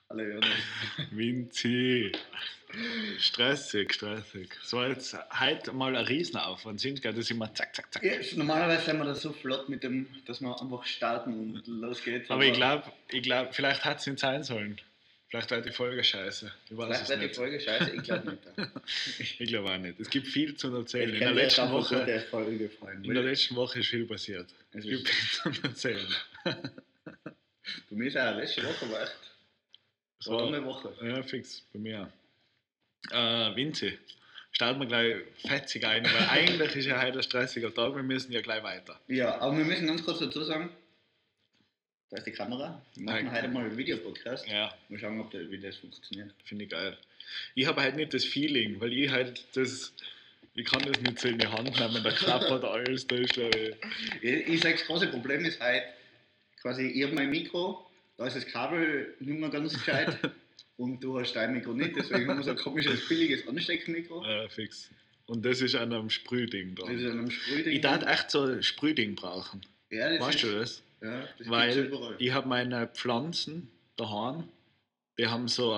Hallo Jonas. Vinci. Stressig. So jetzt heute mal ein Riesenaufwand sind, gell, dass immer zack. Ja, normalerweise sind wir da so flott mit dem, dass wir einfach starten und los geht's. Aber ich glaube, vielleicht hat es nicht sein sollen. Vielleicht war die Folge scheiße. Ich weiß vielleicht es wird die nicht. Folge scheiße, ich glaube nicht. Ich glaube auch nicht. Es gibt viel zu erzählen. Ich In der könnte letzten jetzt einfach Woche, gute Folge gefallen. in der letzten Woche ist viel passiert. Es Es gibt ist- viel zu erzählen. Bei mir ist auch letzte Woche war echt Es eine war lange Woche. ja fix bei mir. Vinci, starten wir gleich fetzig ein, weil eigentlich ist ja heute ein stressiger Tag, wir müssen ja gleich weiter. Ja, aber wir müssen ganz kurz dazu sagen, da ist die Kamera. Wir machen Nein. heute mal einen Videopodcast. Ja, Mal schauen, wie das funktioniert. finde ich geil. Ich habe halt nicht das Feeling, weil ich halt ich kann das nicht so in die Hand nehmen, da klappert alles, da ist Ich sage, das große Problem ist halt, quasi, ich habe mein Mikro, da ist das Kabel nicht mehr ganz gescheit und du hast dein Mikro nicht, deswegen haben wir so ein komisches, billiges Ansteckmikro. fix. Und das ist an einem Sprühding Das dran. ist an einem Sprühding. Ich darf echt so ein Sprühding brauchen. Ja, das Weißt ist, du das? Ja, das gibt's Weil überall. ich habe meine Pflanzen daheim, die haben so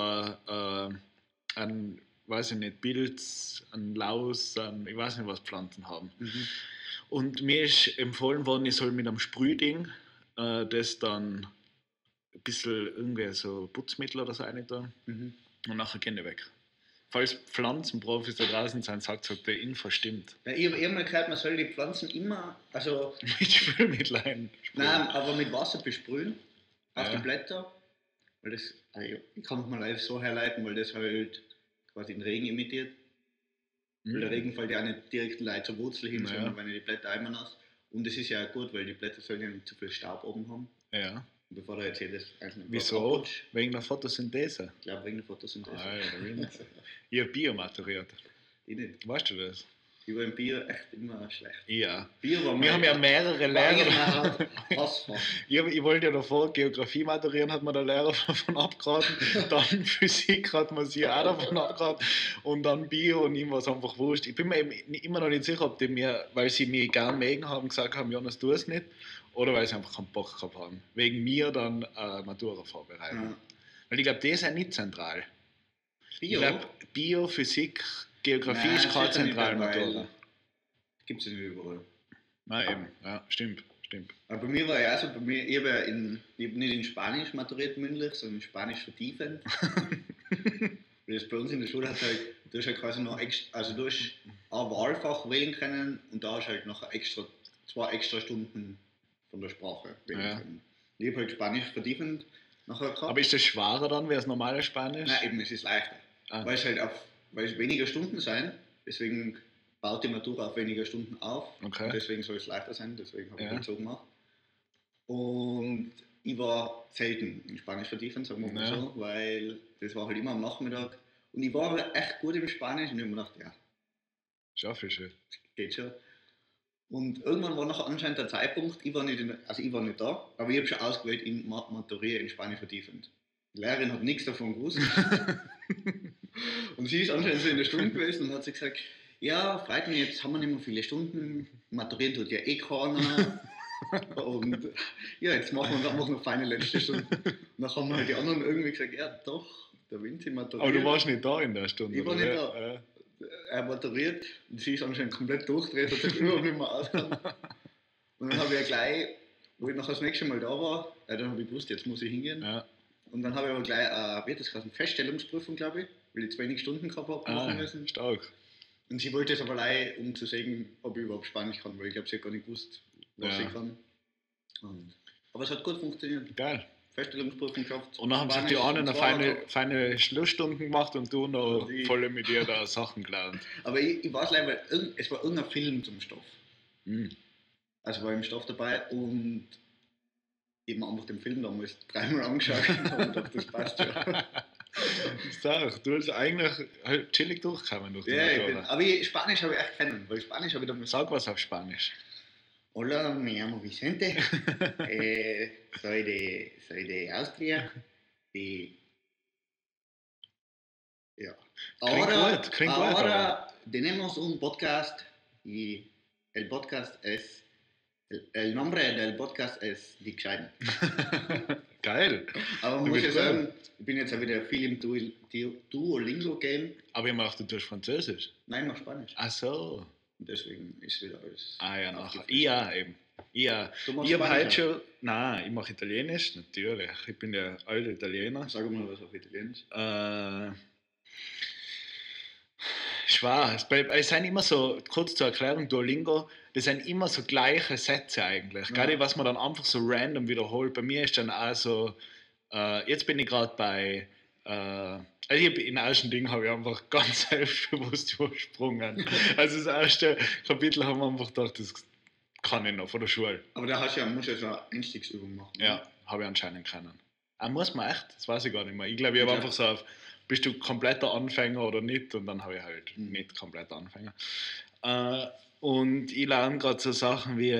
ein weiß ich nicht, Pilz, ein Laus, ich weiß nicht, was Pflanzen haben. Mhm. Und mir ist empfohlen worden, ich soll mit einem Sprühding das dann ein bisschen irgendwie so Putzmittel oder so rein tun Mhm. und nachher gehen die weg. Falls Pflanzenprofis da draußen sind, sagt die Info stimmt. Ja, ich habe mal gehört, man soll die Pflanzen immer, also, Mit Spülmitteln. nein, aber mit Wasser besprühen auf Ja. die Blätter, weil das, also ich kann es mal live so herleiten, weil das halt quasi den Regen imitiert. Weil der Regen fällt ja auch nicht direkt leicht zur Wurzel hin, Naja. sondern wenn die Blätter einmal nass. Und das ist ja auch gut, weil die Blätter sollen ja nicht zu viel Staub oben haben. Ja. Und bevor da jetzt jedes einzelne Blatt Wieso? abrutscht, Wegen der Photosynthese. ich glaube wegen der Photosynthese. Alter, Winzer. Ich habe Bio maturiert. Ich nicht. Weißt du das? Ich war im Bier echt immer schlecht. Ja. Bier war Wir haben ja mehrere Lehrer. Hassfach. Ich wollte ja davor Geografie maturieren, hat mir der Lehrer davon abgeraten. Dann Physik hat man sich auch davon abgeraten. Und dann Bio und ihm war es einfach wurscht. Ich bin mir eben immer noch nicht sicher, ob die mir, weil sie mich gern mögen haben, gesagt haben, Jonas, tu es nicht. Oder weil sie einfach keinen Bock gehabt haben. Wegen mir dann Matura vorbereiten. Ja. Weil ich glaube, das ist ja nicht zentral. Bio? Ich glaube, Bio, Physik, Geografie Nein, ist das keine ist ja nicht Zentralmatura. Gibt es ja nicht überall. Nein, eben. Ja, stimmt. Aber bei mir war ja auch so, ich habe ja ich hab nicht in Spanisch maturiert mündlich, sondern in Spanisch vertiefend. Weil das bei uns in der Schule hat halt, du hast halt quasi noch extra, also du hast ein Wahlfach wählen können und da hast halt noch zwei extra Stunden von der Sprache wählen Ja. können. Ich habe halt Spanisch vertiefend nachher gehabt. Aber ist das schwerer dann wie das normale Spanisch? Nein, eben, es ist leichter. Ah. Weil es weniger Stunden sein, deswegen baut die Matura auf weniger Stunden auf. Okay. Und deswegen soll es leichter sein, deswegen habe ich Ja. halt so gemacht. Und ich war selten in Spanisch vertiefen, sagen wir mal Ja. so, weil das war halt immer am Nachmittag. Und ich war aber echt gut im Spanisch und ich habe mir gedacht, ja, Schaffe ich schon. geht schon. Und irgendwann war noch anscheinend der Zeitpunkt, ich war nicht da, aber ich habe schon ausgewählt, in maturiere in Spanisch vertiefend. Die Lehrerin hat nichts davon gewusst. Und sie ist anscheinend so in der Stunde gewesen und hat sie gesagt, ja, freut mich, jetzt haben wir nicht mehr viele Stunden, maturieren tut ja eh keiner. Und ja, jetzt machen wir einfach noch feine letzte Stunde. Und dann haben halt die anderen irgendwie gesagt, ja doch, der Vinci maturiert. Aber du warst nicht da in der Stunde. Ich war oder? nicht da. Ja. Er maturiert und sie ist anscheinend komplett durchgedreht, hat sich überhaupt nicht mehr ausgekannt. Und dann habe ich ja gleich, wo ich nachher das nächste Mal da war, dann habe ich gewusst, jetzt muss ich hingehen. Ja. Und dann habe ich aber gleich wie hat das geheißen, Feststellungsprüfung, glaube ich, weil ich zu wenig Stunden gehabt habe machen müssen. Stark. Und sie wollte es aber allein, um zu sehen, ob ich überhaupt Spanisch kann, weil ich glaube, sie hat gar nicht gewusst, was Ja. ich kann. Aber es hat gut funktioniert. Geil. Feststellungsprüfung geschafft. Und dann haben sich die Spanisch anderen und feine Schlussstunden gemacht und du noch Und ich- voll mit dir da Sachen gelernt. Aber ich weiß leider, weil es war irgendein Film zum Stoff. Mhm. Also war im Stoff dabei und eben einfach den Film damals dreimal angeschaut und habe gedacht, das passt schon. Sag, du hast eigentlich halt chillig durchgekommen durch die Ja, Matura. aber Spanisch habe ich echt kennen, weil Spanisch habe ich damals. Sag was auf Spanisch. Hola, me llamo Vicente, soy de Austria y ja. Klingt gut, Ahora tenemos un podcast y el podcast es El nombre del Podcast ist Die Gescheiten. Geil. Aber Du muss bist ich gut. sagen, ich bin jetzt auch wieder viel im Duolingo-Game. Aber ich dachte, du hast Französisch. Nein, noch Spanisch. Ach so. Und deswegen ist wieder alles. Ah ja, nachher. aufgefrischt. Ja, eben. Ja. Du machst Ich habe Spanisch heute schon. Nein, ich mache Italienisch, natürlich. Ich bin ja alter Italiener. Sag mal was auf Italienisch. Schwer. Es sind immer so, kurz zur Erklärung, Duolingo, das sind immer so gleiche Sätze eigentlich. Ja. Gerade was man dann einfach so random wiederholt. Bei mir ist dann auch so, jetzt bin ich gerade bei, also im ersten Ding habe ich einfach ganz selbstbewusst übersprungen. Also das erste Kapitel haben wir einfach gedacht, das kann ich noch von der Schule. Aber da musst du ja schon eine Einstiegsübung machen. ne? Ja, habe ich anscheinend keinen. Muss man echt? Das weiß ich gar nicht mehr. Ich glaube, ich habe Ja. einfach so auf, bist du kompletter Anfänger oder nicht? Und dann habe ich halt Mhm. nicht kompletter Anfänger. Und ich lerne gerade so Sachen wie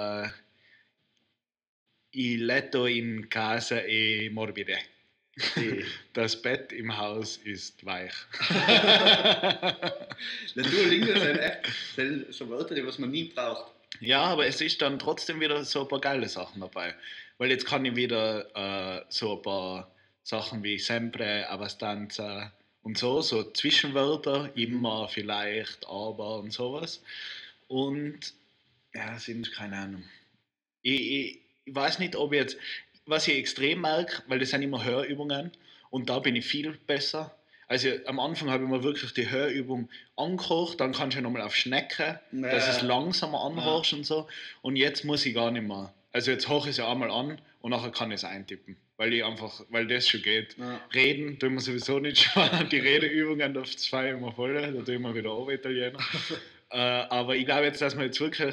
Il letto in casa è morbide. Die- Das Bett im Haus ist weich. Der Duolingo sind echt sind so Wörter, die was man nie braucht. Ja, aber es ist dann trotzdem wieder so ein paar geile Sachen dabei. Weil jetzt kann ich wieder so ein paar Sachen wie sempre, abbastanza und so Zwischenwörter, immer, vielleicht, aber und sowas. Und ja, sind keine Ahnung. Ich weiß nicht, ob jetzt, was ich extrem merke, weil das sind immer Hörübungen und da bin ich viel besser. Also am Anfang habe ich mir wirklich die Hörübung angekocht, dann kannst du nochmal auf Schnecke, Ja. dass es langsamer anhörst und so. Und jetzt muss ich gar nicht mehr. Also jetzt hoche ich es ja einmal an und nachher kann ich es eintippen, weil das schon geht. Ja. Reden tun wir sowieso nicht schwer. Die Redeübungen auf 2 immer voll, da tun wir wieder auch Italiener. Aber ich glaube jetzt, dass man jetzt wirklich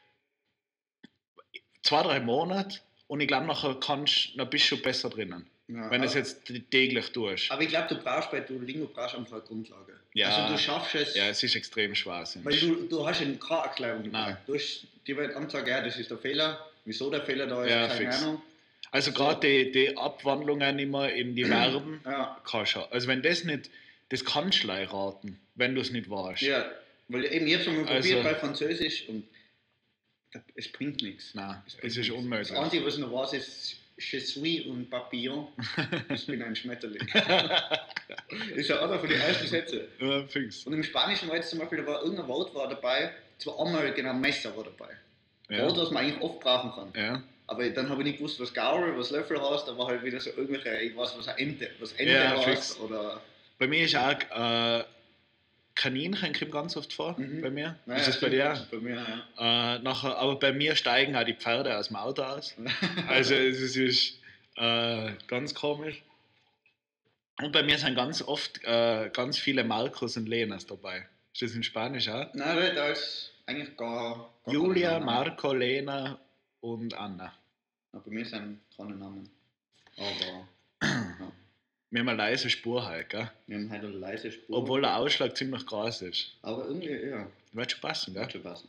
2-3 Monate und ich glaube, nachher bist du schon besser drinnen. Ja, Wenn du aber, es jetzt täglich tust. aber ich glaube, du brauchst bei Duolingo einfach eine Grundlage. Ja. Also du schaffst es, Ja, es ist extrem schwer. weil du hast ja keine Erklärung dabei. Nein. Du hast die wird angezeigt, ja, das ist der Fehler. Wieso der Fehler da ist, Ja, keine fix. Ahnung. Also gerade die Abwandlungen immer in die Verben, Ja, kannst du. Also wenn das nicht, das kannst du leicht raten, wenn du es nicht weißt. ja, weil eben ich habe schon mal Also- probiert bei Französisch und es bringt nichts. Nein, bringt es ist nichts. unmöglich. Das Einzige, was ich noch weiß, ist Je suis un papillon. Ich bin ein Schmetterling. Das ist ja einer von den ersten Sätzen. Ja, fix. Und im Spanischen war jetzt zum Beispiel, da war irgendein Wort war dabei, zwar einmal genau Messer war dabei. Wort, Ja. was man eigentlich oft brauchen kann. Ja. Aber dann habe ich nicht gewusst, was Gaul, was Löffel heißt, da war halt wieder so irgendwelche, ich weiß was Ente Ja, heißt. fix. Oder Bei mir ist auch Kaninchen kommt ganz oft vor. Mhm. Bei mir. Naja, Ist das bei stimmt, dir? das ist bei mir, ja. Nachher, aber bei mir steigen auch die Pferde aus dem Auto aus. Also es ist ganz komisch. Und bei mir sind ganz oft ganz viele Marcos und Lenas dabei. Ist das in Spanisch auch? Nein, da ist eigentlich gar Julia, keine Namen. Marco, Lena und Anna. Ja, bei mir sind keine Namen. Aber ja, Wir haben eine leise Spur halt, gell? wir haben halt eine leise Spur. Obwohl der Ausschlag ziemlich groß ist. Aber irgendwie, ja, Wird schon passen, gell? wird schon passen.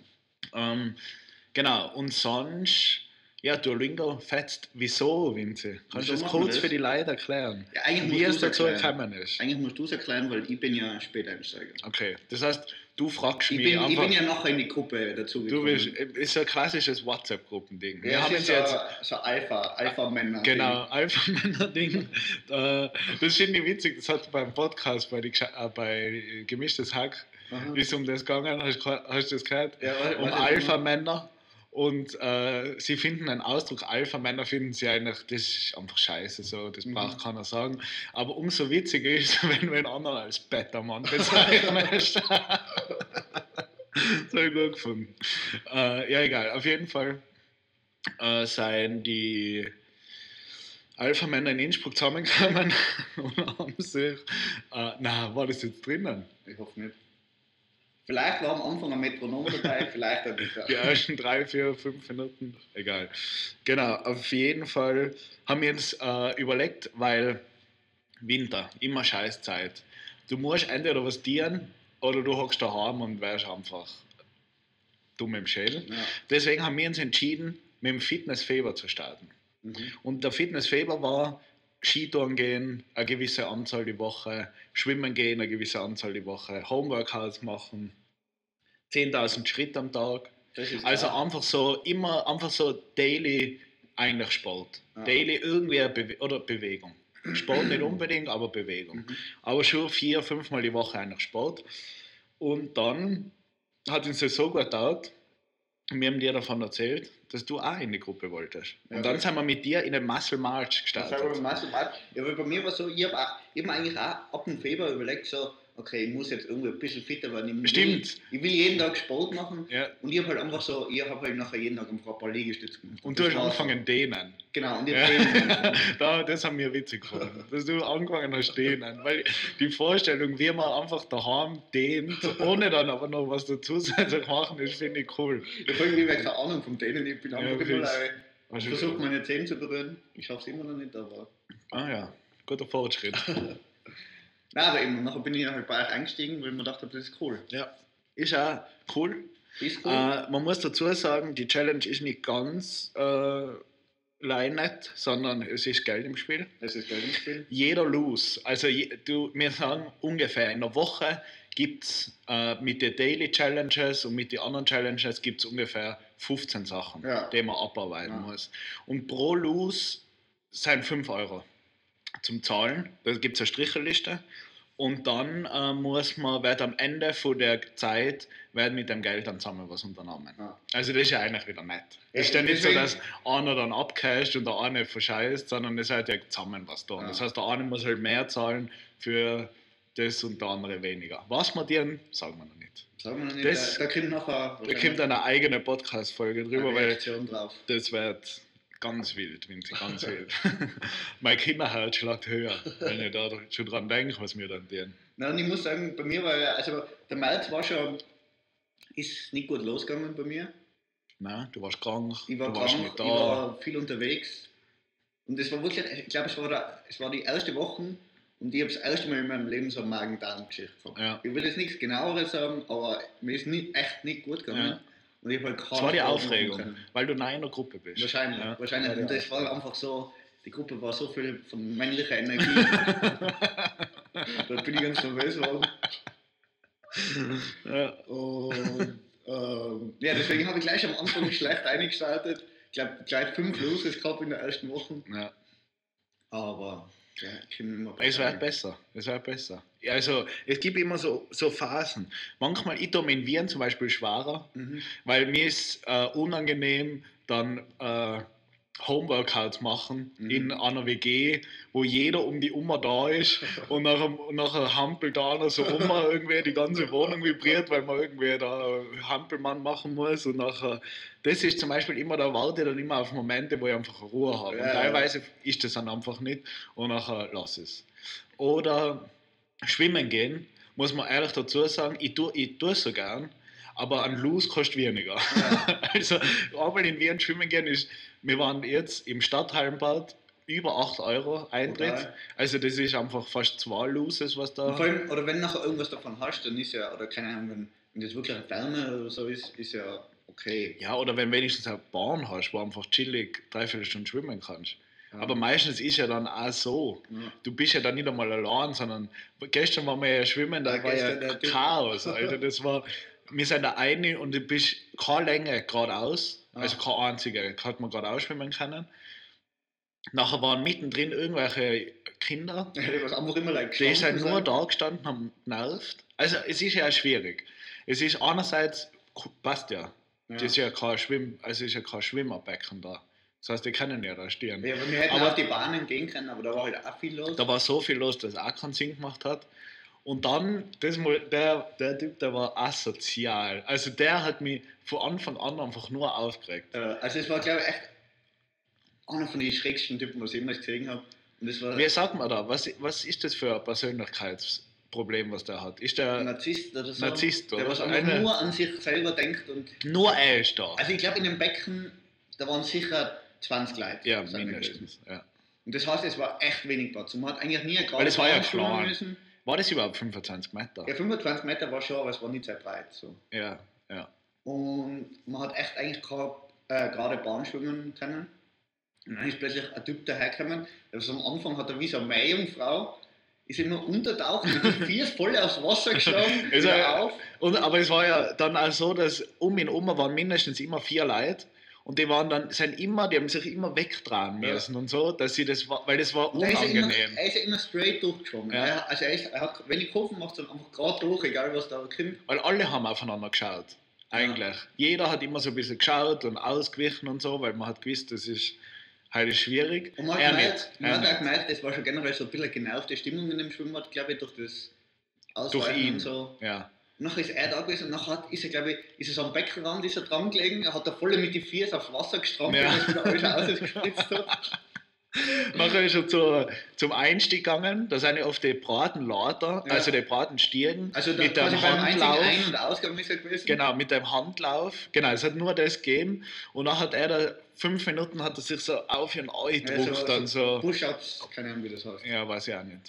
Genau, und sonst, ja, Duolingo fetzt. Wieso, Vinzi? Kannst du Wieso das machen wir kurz das? für die Leute erklären? Ja, eigentlich Wie musst es du's dazu erklären. gekommen ist? Eigentlich musst du es erklären, weil ich bin ja Späteinsteiger. Okay, das heißt, du fragst Ich mich bin, einfach. ja nachher in die Gruppe dazu Du gekommen. bist, ist so ein klassisches WhatsApp-Gruppending. Wir Ja, haben es jetzt ist jetzt. so Alpha-Männer. Genau, Alpha-Männer-Ding. Das finde ich witzig, das hat beim Podcast bei Gemischtes Hack Aha. ist um das gegangen, hast du das gehört? Ja, was Um ist Alpha-Männer. Und sie finden einen Ausdruck, Alpha-Männer finden sie eigentlich, das ist einfach scheiße, so, das braucht keiner sagen. Aber umso witziger ist es, wenn du einen anderen als Beta-Mann bezeichnest. So gut gefunden. Ja, egal, auf jeden Fall seien die Alpha-Männer in Innsbruck zusammengekommen und haben sich. War das jetzt drinnen? Ich hoffe nicht. Vielleicht war am Anfang ein Metronom dabei, vielleicht auch nicht. Die ersten 3, 4, 5 Minuten, egal. Genau, auf jeden Fall haben wir uns überlegt, weil Winter, immer Scheißzeit. Du musst entweder was dienen oder du hockst daheim und wärst einfach dumm im Schädel. Ja. Deswegen haben wir uns entschieden, mit dem Fitnessfeber zu starten. Mhm. Und der Fitnessfeber war Skitouren gehen, eine gewisse Anzahl die Woche, Schwimmen gehen, eine gewisse Anzahl die Woche, Homeworkouts machen, 10.000 Schritte am Tag. Das ist Also klar. einfach so daily eigentlich Sport. Ja. Daily irgendwie oder Bewegung. Sport nicht unbedingt, aber Bewegung. Aber schon 4-5 Mal die Woche eigentlich Sport. Und dann hat uns das so gut gedauert, wir haben dir davon erzählt, dass du auch in die Gruppe wolltest. Und Ja, dann gut. sind wir mit dir in den Muscle March Das gestartet. war ja, weil bei mir war so, ich hab mir eigentlich auch ab dem Februar überlegt, so, okay, ich muss jetzt irgendwie ein bisschen fitter werden. Stimmt. Ich will jeden Tag Sport machen. Ja. Und ich habe halt einfach so, ich habe halt nachher jeden Tag ein paar Liegestütze gemacht. Und du das hast war angefangen dehnen. So. Genau, und jetzt Ja. Das haben wir witzig gefunden, dass du angefangen hast dehnen. Weil die Vorstellung, wie man einfach daheim dehnt, ohne dann aber noch was dazu zusätzlich machen, das finde ich cool. Ich habe irgendwie keine Ahnung vom Dehnen. Ich bin einfach immer Was ist- versucht, meine Zähne zu berühren. Ich schaffe es immer noch nicht, aber. Ah ja, guter Fortschritt. Nein, aber eben, nachher bin ich halt bei euch eingestiegen, weil ich mir dachte, das ist cool. Ja, ist auch cool. Ist cool. Man muss dazu sagen, die Challenge ist nicht ganz nett, sondern es ist Geld im Spiel. Es ist Geld im Spiel. Jeder lose. Also wir sagen ungefähr in der Woche gibt es mit den Daily Challenges und mit den anderen Challenges gibt es ungefähr 15 Sachen, Ja. die man abarbeiten Ja. muss. Und pro Lose sind 5 Euro zum Zahlen. Da gibt es eine Stricheliste. Und dann wird am Ende von der Zeit mit dem Geld dann zusammen was unternommen. Ja. Also das ist ja eigentlich wieder nett. Ja, Es ist ja nicht so, deswegen- dass einer dann abcasht und der eine verscheißt, sondern es hat ja zusammen was da. Ja. Das heißt, der eine muss halt mehr zahlen für das und der andere weniger. Was wir dir sagen wir noch nicht. Sagen wir noch nicht, Das- da kommt nachher Da kommt eine eigene Podcast-Folge drüber, eine weil Reaktion drauf. das wird ganz wild, Vinzi, ganz wild. Mein Kinderherz schlägt höher, wenn ich da schon dran denke, was wir dann tun. Nein, und ich muss sagen, bei mir war ja, also der März ist nicht gut losgegangen bei mir. Nein, du warst krank, Ich war du warst krank, nicht ich da. war viel unterwegs. Und es war wirklich, ich glaube, es war die erste Woche und ich habe das erste Mal in meinem Leben so eine Magen-Darm-Geschichte gehabt. Ja. Ich will jetzt nichts genaueres sagen, aber mir ist echt nicht gut gegangen. Ja. Und ich habe halt Das war die Sport machen Aufregung, können. weil du neu in der Gruppe bist. Wahrscheinlich, Ja. wahrscheinlich. Ja, Und die das war einfach so, die Gruppe war so viel von männlicher Energie. Da bin ich ganz nervös geworden. Ja. Und ja, deswegen habe ich gleich am Anfang schlecht eingestartet. Ich glaube, gleich 5 Loses gehabt in der ersten Woche. Ja. Aber ja, können wir mal Es wird besser, es wird besser. Also, es gibt immer so Phasen. Manchmal, ich tue mir in Wien zum Beispiel schwerer, weil mir ist unangenehm, dann Homeworkouts machen in einer WG, wo jeder um die Oma da ist und nachher hampelt da einer so irgendwie die ganze Wohnung vibriert, weil man irgendwie da Hampelmann machen muss und nachher, das ist zum Beispiel immer, da warte ich dann immer auf Momente, wo ich einfach Ruhe habe. Und Ja. teilweise ist das dann einfach nicht und nachher lass es. Oder schwimmen gehen, muss man ehrlich dazu sagen, ich tue es so gern, aber ein Lose kostet weniger. Ja. Also einmal in Wien schwimmen gehen ist, wir waren jetzt im Stadthallenbad, über 8 Euro Eintritt. Total. Also das ist einfach fast 2 Loses, was da... Und vor allem, oder wenn nachher irgendwas davon hast, dann ist ja, oder keine Ahnung, wenn das wirklich eine Wärme oder so ist ja okay. Ja, oder wenn wenigstens eine Bahn hast, wo einfach chillig 3/4 Stunden schwimmen kannst. Ja. Aber meistens ist ja dann auch so. Ja. Du bist ja dann nicht einmal allein, sondern gestern waren wir ja schwimmen, da Ja, war ja gestern der Typ. Chaos, Alter. Das war, wir sind da eine und du bist keine Länge geradeaus, also keine einzige, hat man geradeaus schwimmen können. Nachher waren mittendrin irgendwelche Kinder, Was einfach immer like die sind gestanden nur sind. da gestanden, haben genervt. Also es ist ja schwierig. Es ist einerseits, passt ja, Ja. das ist ja kein ist ja kein Schwimmerbecken da. Das heißt, die können ja da stehen. Ja, aber wir hätten Aber- auf die Bahnen gehen können, aber da war halt auch viel los. Da war so viel los, dass es auch keinen Sinn gemacht hat. Und dann, der Typ, der war asozial. Also der hat mich von Anfang an einfach nur aufgeregt. Also es war, glaube ich, echt einer von den schrägsten Typen, was ich jemals gesehen habe. Und das war Wie sagt man da? Was ist das für ein Persönlichkeitsproblem, was der hat? Ist der ein Narzisst oder so. Narzisst, der oder? was einfach Eine- nur an sich selber denkt. Und nur er ist da? also ich glaube, in dem Becken, da waren sicher 20 Leute. Ja, sind wir gewesen. mindestens. Ja. Und das heißt, es war echt wenig Platz. Und man hat eigentlich nie gerade Weil es war ja schwimmen klein. müssen. War das überhaupt 25 Meter? Ja, 25 Meter war schon, aber es war nicht sehr breit. So. Ja, ja. Und man hat echt eigentlich gerade Bahn schwimmen können. Und dann ist plötzlich ein Typ dahergekommen, also am Anfang hat er wie so eine Meerjungfrau ist immer untertaucht, mit den Füßen voll aufs Wasser geschlagen, Also, wieder auf. aber es war ja dann auch so, dass um ihn herum waren mindestens immer 4 Leute. Und die waren dann, die haben sich immer wegtragen müssen und so, dass sie das war, weil das war Und er ist unangenehm. ja immer straight durchgeschwommen. Ja. Er hat, wenn die Kurven macht, dann einfach gerade durch, egal was da kommt. Weil alle haben aufeinander geschaut, eigentlich. Jeder hat immer so ein bisschen geschaut und ausgewichen und so, weil man hat gewusst, das ist heute schwierig. Und man hat auch gemerkt, das war schon generell so ein bisschen genervte Stimmung in dem Schwimmbad, glaube ich, durch das durch Ausweichen ihn. und so. Ja. Nachher ist er da gewesen und nachher ist er, glaube ich, ist er so am Beckenrand ist er dran gelegen, er hat da voll mit den Füßen aufs Wasser gestrampelt, Ja. dass wieder alles ausgespritzt hat. Nachher ist er zum Einstieg gegangen, da sind ja oft die Bratenlader, Ja. also die Bratenstiegen, Also da mit dem quasi beim einzigen Handlauf. Ein- und Ausgang ist er gewesen. Genau, mit dem Handlauf. Genau, es hat nur das gegeben. Und dann hat er da 5 Minuten hat er sich so auf ihn eingedruckt. Dann so. Push-Ups, keine Ahnung, wie das heißt. Ja, weiß ich auch nicht.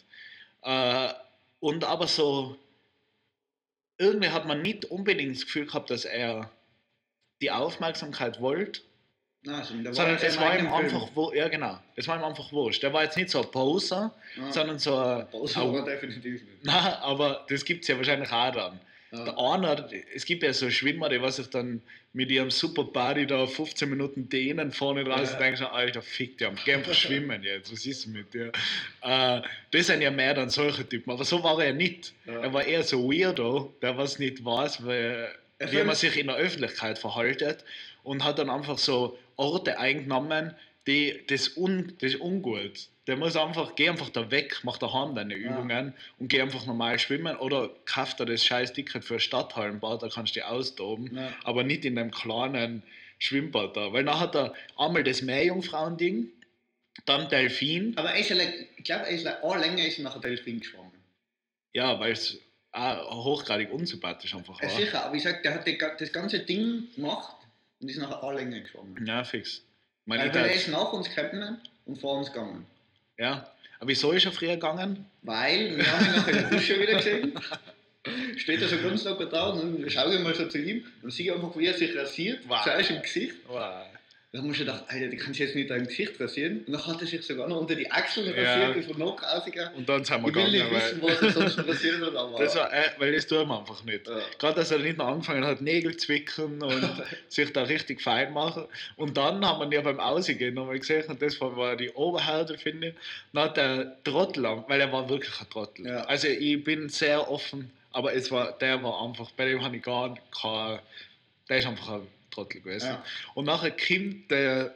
Und aber so, irgendwie hat man nicht unbedingt das Gefühl gehabt, dass er die Aufmerksamkeit wollte. Nein, da Sondern es war ihm Film. einfach ja genau, es war ihm einfach wurscht. Der war jetzt nicht so ein Poser, sondern so ein. Poser war definitiv nicht. Nein, aber das gibt es ja wahrscheinlich auch dann. Ja. Der eine, es gibt ja so Schwimmer, die was sich dann mit ihrem Super Body da 15 Minuten dehnen vorne raus und denken, Alter, fick dich, geh einfach schwimmen jetzt, was ist mit dir? Das sind ja mehr dann solche Typen, aber so war er nicht. Ja. Er war eher so Weirdo, der was nicht weiß, wie man sich in der Öffentlichkeit verhaltet und hat dann einfach so Orte eingenommen, das ist ungut. Der muss einfach, geh einfach da weg, mach daheim deine Übungen und geh einfach normal schwimmen oder kauf dir das scheiß Ticket für ein Stadthallenbad, da kannst du dich austoben, aber nicht in dem kleinen Schwimmbad da. Weil dann hat er einmal das Meerjungfrauen-Ding, dann Delfin. Aber ich glaube, er ist länger ist nachher Delfin geschwommen. Ja, weil es auch hochgradig unsympathisch einfach war. Ja, sicher, aber ich sag, der hat das ganze Ding gemacht und ist nachher länger geschwommen. Ja, fix. Weil er ist nach uns gekommen und vor uns gegangen. Ja, aber wieso ist er früher gegangen? Weil, wir haben ihn nachher in der Dusche wieder gesehen. Steht er so ganz locker da und dann schaue ich mal so zu ihm und sehe einfach, wie er sich rasiert, zuerst im Gesicht. Wow. Da haben wir schon gedacht, Alter, die kannst du jetzt nicht dein Gesicht rasieren. Und dann hat er sich sogar noch unter die Achseln rasiert, das war noch rausgegangen. Und dann sind wir Ich will nicht gegangen, wissen, was er sonst noch rasiert hat, aber... Das war, weil das tun wir einfach nicht. Ja. Gerade, dass er nicht noch angefangen hat, Nägel zu zwicken und sich da richtig fein machen. Und dann haben wir ihn ja beim Ausgehen nochmal gesehen, und das war die Oberhälfte, finde ich. Dann hat der Trottel, weil er war wirklich ein Trottel. Ja. Also ich bin sehr offen, aber der war einfach, bei dem habe ich gar kein, der ist einfach ein Trottel gewesen. Ja. Und nachher kommt der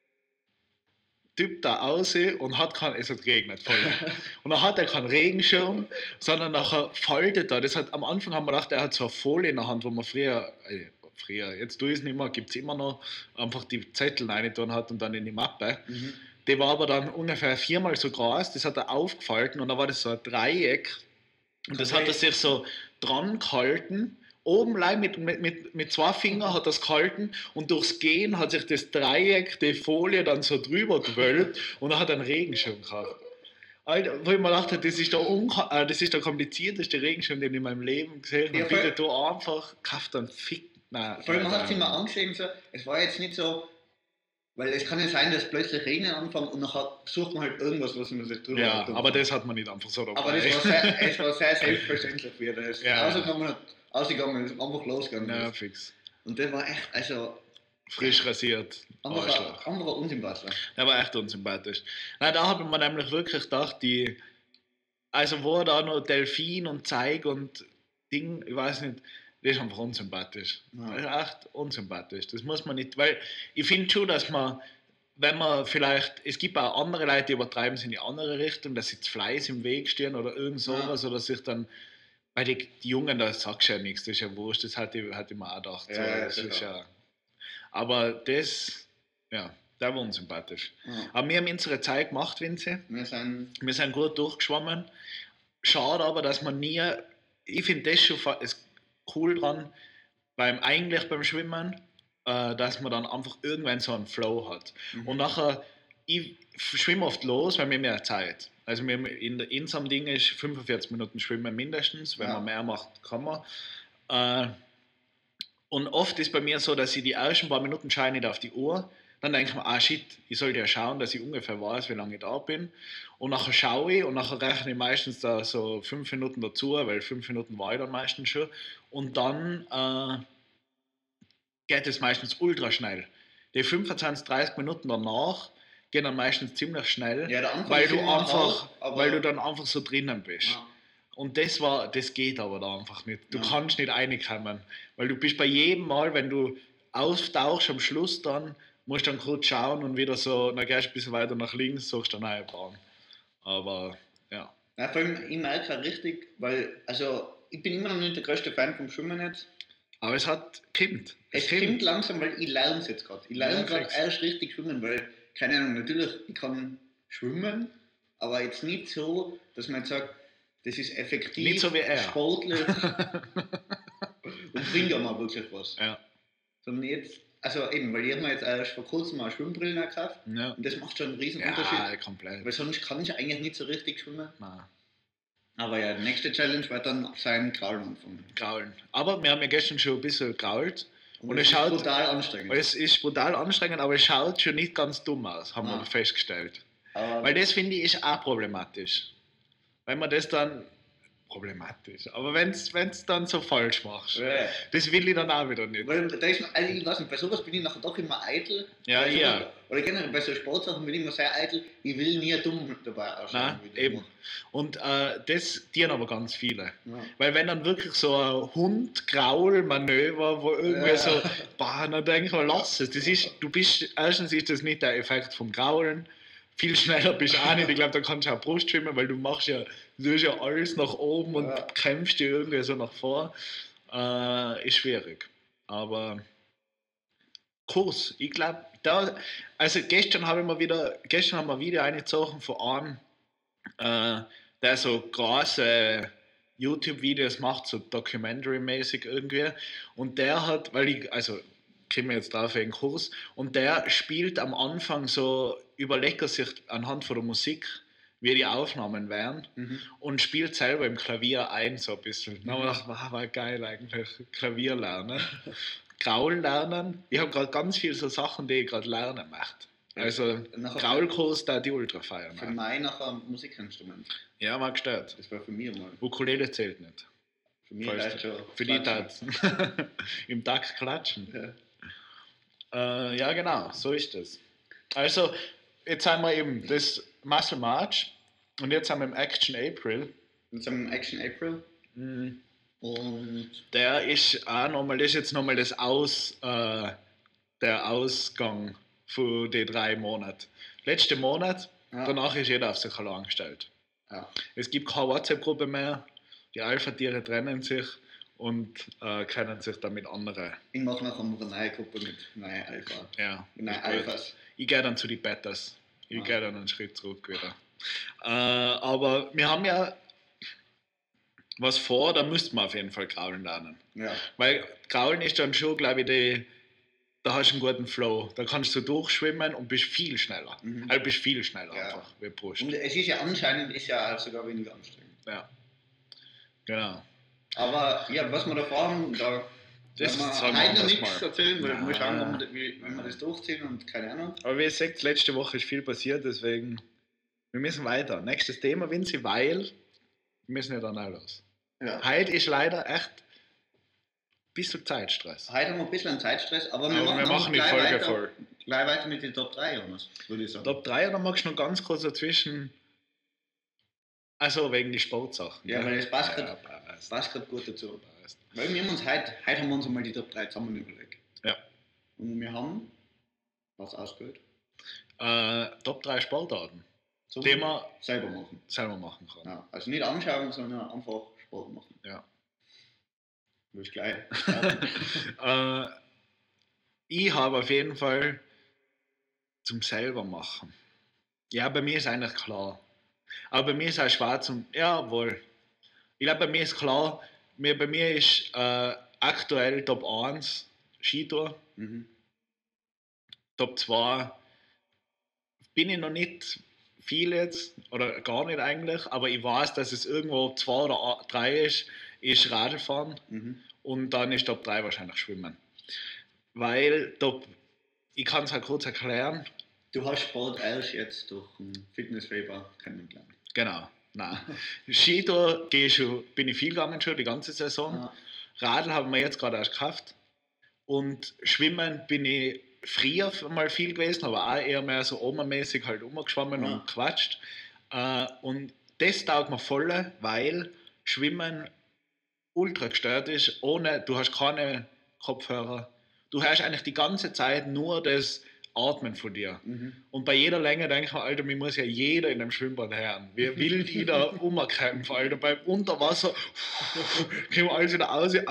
Typ da raus und es hat geregnet voll. Und dann hat er keinen Regenschirm, sondern nachher faltet er. Am Anfang haben wir gedacht, er hat so eine Folie in der Hand, wo man früher, jetzt tue ich es nicht mehr, gibt es immer noch, einfach die Zettel rein hat und dann in die Mappe. Mhm. Die war aber dann ungefähr 4-mal so groß, das hat er aufgefalten und dann war das so ein Dreieck und das hat er sich so dran gehalten. Oben mit 2 Fingern hat er es gehalten und durchs Gehen hat sich das Dreieck, die Folie dann so drüber gewölbt und dann hat er einen Regenschirm gehabt. Alter, wo ich mir gedacht habe, das ist der komplizierteste Regenschirm, den ich in meinem Leben gesehen habe. Ja, Bitte du einfach, kauf dann Fick. Nein, Vor allem man hat es immer angesehen, so, es war jetzt nicht so, weil es kann ja sein, dass plötzlich Regnen anfängt und nachher sucht man halt irgendwas, was man sich drüber Ja, hat. aber das hat man nicht einfach so dabei. Aber es war sehr selbstverständlich, wie er das ausgegangen ist, einfach losgegangen Ja, ist. fix. Und der war echt, also... Frisch rasiert. Einfach unsympathisch. Der war echt unsympathisch. Nein, da habe ich mir nämlich wirklich gedacht, also wo da noch Delfin und Zeig und Ding, ich weiß nicht, das ist einfach unsympathisch. Ja. Das ist echt unsympathisch. Das muss man nicht, weil ich finde schon, dass man, wenn man vielleicht, es gibt auch andere Leute, die übertreiben es in die andere Richtung, dass sie zu Fleiß im Weg stehen oder irgend sowas, oder sich dann, weil die Jungen, da sagst du ja nichts, das ist ja wurscht, das hätte ich mir auch gedacht. So, Ja, das ist ja, aber das, ja, der war unsympathisch. Ja. Aber wir haben unsere Zeit gemacht, Vinze. Wir sind gut durchgeschwommen. Schade aber, dass man nie, ich finde das schon ist cool dran, eigentlich beim Schwimmen, dass man dann einfach irgendwann so einen Flow hat. Mhm. Und nachher, ich schwimme oft los, weil wir mehr Zeit. Also in unserem Ding ist 45 Minuten Schwimmen mindestens, wenn man mehr macht, kann man. Und oft ist bei mir so, dass ich die ersten paar Minuten schaue nicht auf die Uhr, Dann denke ich mir, shit, ich sollte ja schauen, dass ich ungefähr weiß, wie lange ich da bin. Und nachher schaue ich und nachher rechne ich meistens da so 5 Minuten dazu, weil 5 Minuten war ich dann meistens schon. Und dann geht es meistens ultra schnell. Die 25, 30 Minuten danach gehen dann meistens ziemlich schnell, Ja, der Anfang weil ist du immer einfach, hart, aber weil du dann einfach so drinnen bist. ja, Und das geht aber da einfach nicht. Du ja. kannst nicht reinkommen, weil du bist bei jedem Mal, wenn du auftauchst am Schluss dann, musst du dann kurz schauen und wieder so, dann gehst du ein bisschen weiter nach links, suchst eine neue Bahn. Aber ja. Ja, vor allem, ich merke auch richtig, weil, also, ich bin immer noch nicht der größte Fan vom Schwimmen jetzt. Aber es hat kommt. Es kommt langsam, weil ich lerne es jetzt gerade. Ich lerne Ja, gerade fix. erst richtig schwimmen, weil, keine Ahnung, natürlich, ich kann schwimmen, aber jetzt nicht so, dass man jetzt sagt, das ist effektiv, Nicht so wie er. sportlich und bringt ja mal wirklich was. Ja. Sondern jetzt, also eben, weil ich habe mir jetzt erst vor kurzem mal Schwimmbrillen gekauft Ja. und das macht schon einen riesen Ja, Unterschied. komplett. Weil sonst kann ich eigentlich nicht so richtig schwimmen. Nein. Aber ja, die nächste Challenge wird dann sein Kraulen anfangen. Graulen. Aber wir haben ja gestern schon ein bisschen grault. Und es es ist schaut, brutal anstrengend. es ist brutal anstrengend, aber es schaut schon nicht ganz dumm aus, haben wir Ah. festgestellt. Aber Weil das finde ich ist auch problematisch. Wenn man das dann problematisch, aber wenn es dann so falsch machst, ja. das will ich dann auch wieder nicht. Weil da ist, also ich weiß nicht, bei sowas bin ich nachher doch immer eitel. Ja, Bei ja. sowas- Oder generell bei so Sportsachen bin ich immer sehr eitel. Ich will nie dumm dabei ausschauen. Nein, wie ich das eben. mache. Und das dienen aber ganz viele. Ja. Weil wenn dann wirklich so ein Hund-Graul-Manöver, wo irgendwie Ja. so, dann denke ich mal, lass es. Erstens ist das nicht der Effekt vom Graulen. Viel schneller bist du auch nicht. Ich glaube, da kannst du auch Brust schwimmen, weil du hast ja alles nach oben und Ja. kämpfst dich irgendwie so nach vor. Ist schwierig. Aber Kurs, ich glaube, also gestern haben wir wieder eine Sache von einem, der so große YouTube-Videos macht, so Documentary-mäßig irgendwie. Und der hat, kriegen wir jetzt drauf wegen Kurs, und der spielt am Anfang so, überlegt er sich anhand von der Musik, wie die Aufnahmen wären, und spielt selber im Klavier ein, so ein bisschen. Dann habe ich gedacht, war geil eigentlich, Klavier lernen. Graul lernen. Ich habe gerade ganz viele so Sachen, die ich gerade lernen möchte. Also Nachher- Graulkurs, da die ultra feiern. Für mich nachher ein Musikinstrument. Ja, mal gestört. Das war für mich mal. Ukulele zählt nicht. Für mich Falls- reicht schon. Für die Klatschen. Tats. Im Takt klatschen. Ja. Ja, genau, so ist es. Also, jetzt haben wir eben das Muscle March und jetzt haben wir im Action April. Mit so einem Action April. Und Der ist auch nochmal, das ist jetzt nochmal der Ausgang von den 3 Monaten. Letzten Monat, Ja. danach ist jeder auf sich allein gestellt. ja. Es gibt keine WhatsApp-Gruppe mehr, die Alpha-Tiere trennen sich und kennen sich dann mit anderen. Ich mache nachher eine neue Gruppe mit neuen Alpha. Ja, Neue ist gut. Alphas. Ich gehe dann zu den Betas. Ich Ah. gehe dann einen Schritt zurück wieder. Aber wir haben ja was vor, da müssten wir auf jeden Fall kraulen lernen. Ja. Weil kraulen ist dann schon, glaube ich, da hast du einen guten Flow. Da kannst du durchschwimmen und bist viel schneller. Also bist viel schneller Ja. einfach wie Brust. Und es ist ja anscheinend auch sogar weniger anstrengend. Ja, genau. Aber ja, was wir da vorhaben, da Das werden sagen wir wir heute noch anders nichts mal. erzählen, weil wir schauen, Nein. wie wir das durchziehen und keine Ahnung. Aber wie ihr seht, letzte Woche ist viel passiert, deswegen wir müssen weiter. Nächstes Thema, Vinzi, weil wir müssen ja dann auch los. Ja. Heute ist leider echt ein bisschen Zeitstress. Heute haben wir ein bisschen einen Zeitstress, aber Aber wir machen die gleich Folge weiter, voll. Gleich weiter mit den Top 3, Jonas, würde ich sagen. Top 3 oder magst du noch ganz kurz dazwischen? Also wegen die Sportsachen. Ja, gell? weil das passt Ja, grad- passt. Passt gerade gut dazu. Passt. Weil wir haben uns heute haben wir uns einmal die Top 3 zusammen überlegt. Ja. Und wir haben was ausgewählt, Top 3 Sportarten, zum die man selber machen. selber machen kann. Ja, also nicht anschauen, sondern einfach Sport machen. Ja. Will ich gleich. Ich habe auf jeden Fall zum selber machen. Ja, bei mir ist eigentlich klar. Aber bei mir ist auch schwer zum. Jawohl. Ich glaube, bei mir ist klar, bei mir ist aktuell Top 1 Skitour, Mhm. Top 2 bin ich noch nicht viel jetzt, oder gar nicht eigentlich, aber ich weiß, dass es irgendwo 2 oder 3 ist Radfahren Mhm. und dann ist Top 3 wahrscheinlich Schwimmen. Weil ich kann es halt kurz erklären. Du hast Sport erst jetzt durch den Fitnessfeber kennengelernt. Genau, nein. Skitour bin ich viel gegangen schon, die ganze Saison. Ja. Radl haben wir jetzt gerade erst gekauft. Und Schwimmen bin ich früher mal viel gewesen, aber auch eher mehr so obermäßig halt rumgeschwommen und gequatscht. Und das taugt mir voll, weil Schwimmen ultra gestört ist, du hast keine Kopfhörer. Du hörst eigentlich die ganze Zeit nur das Atmen von dir. Und bei jeder Länge denke ich mir, Alter, mir muss ja jeder in einem Schwimmbad hören. Wie will die da umkämpfen, Alter? Beim Unterwasser können wir alles wieder aus.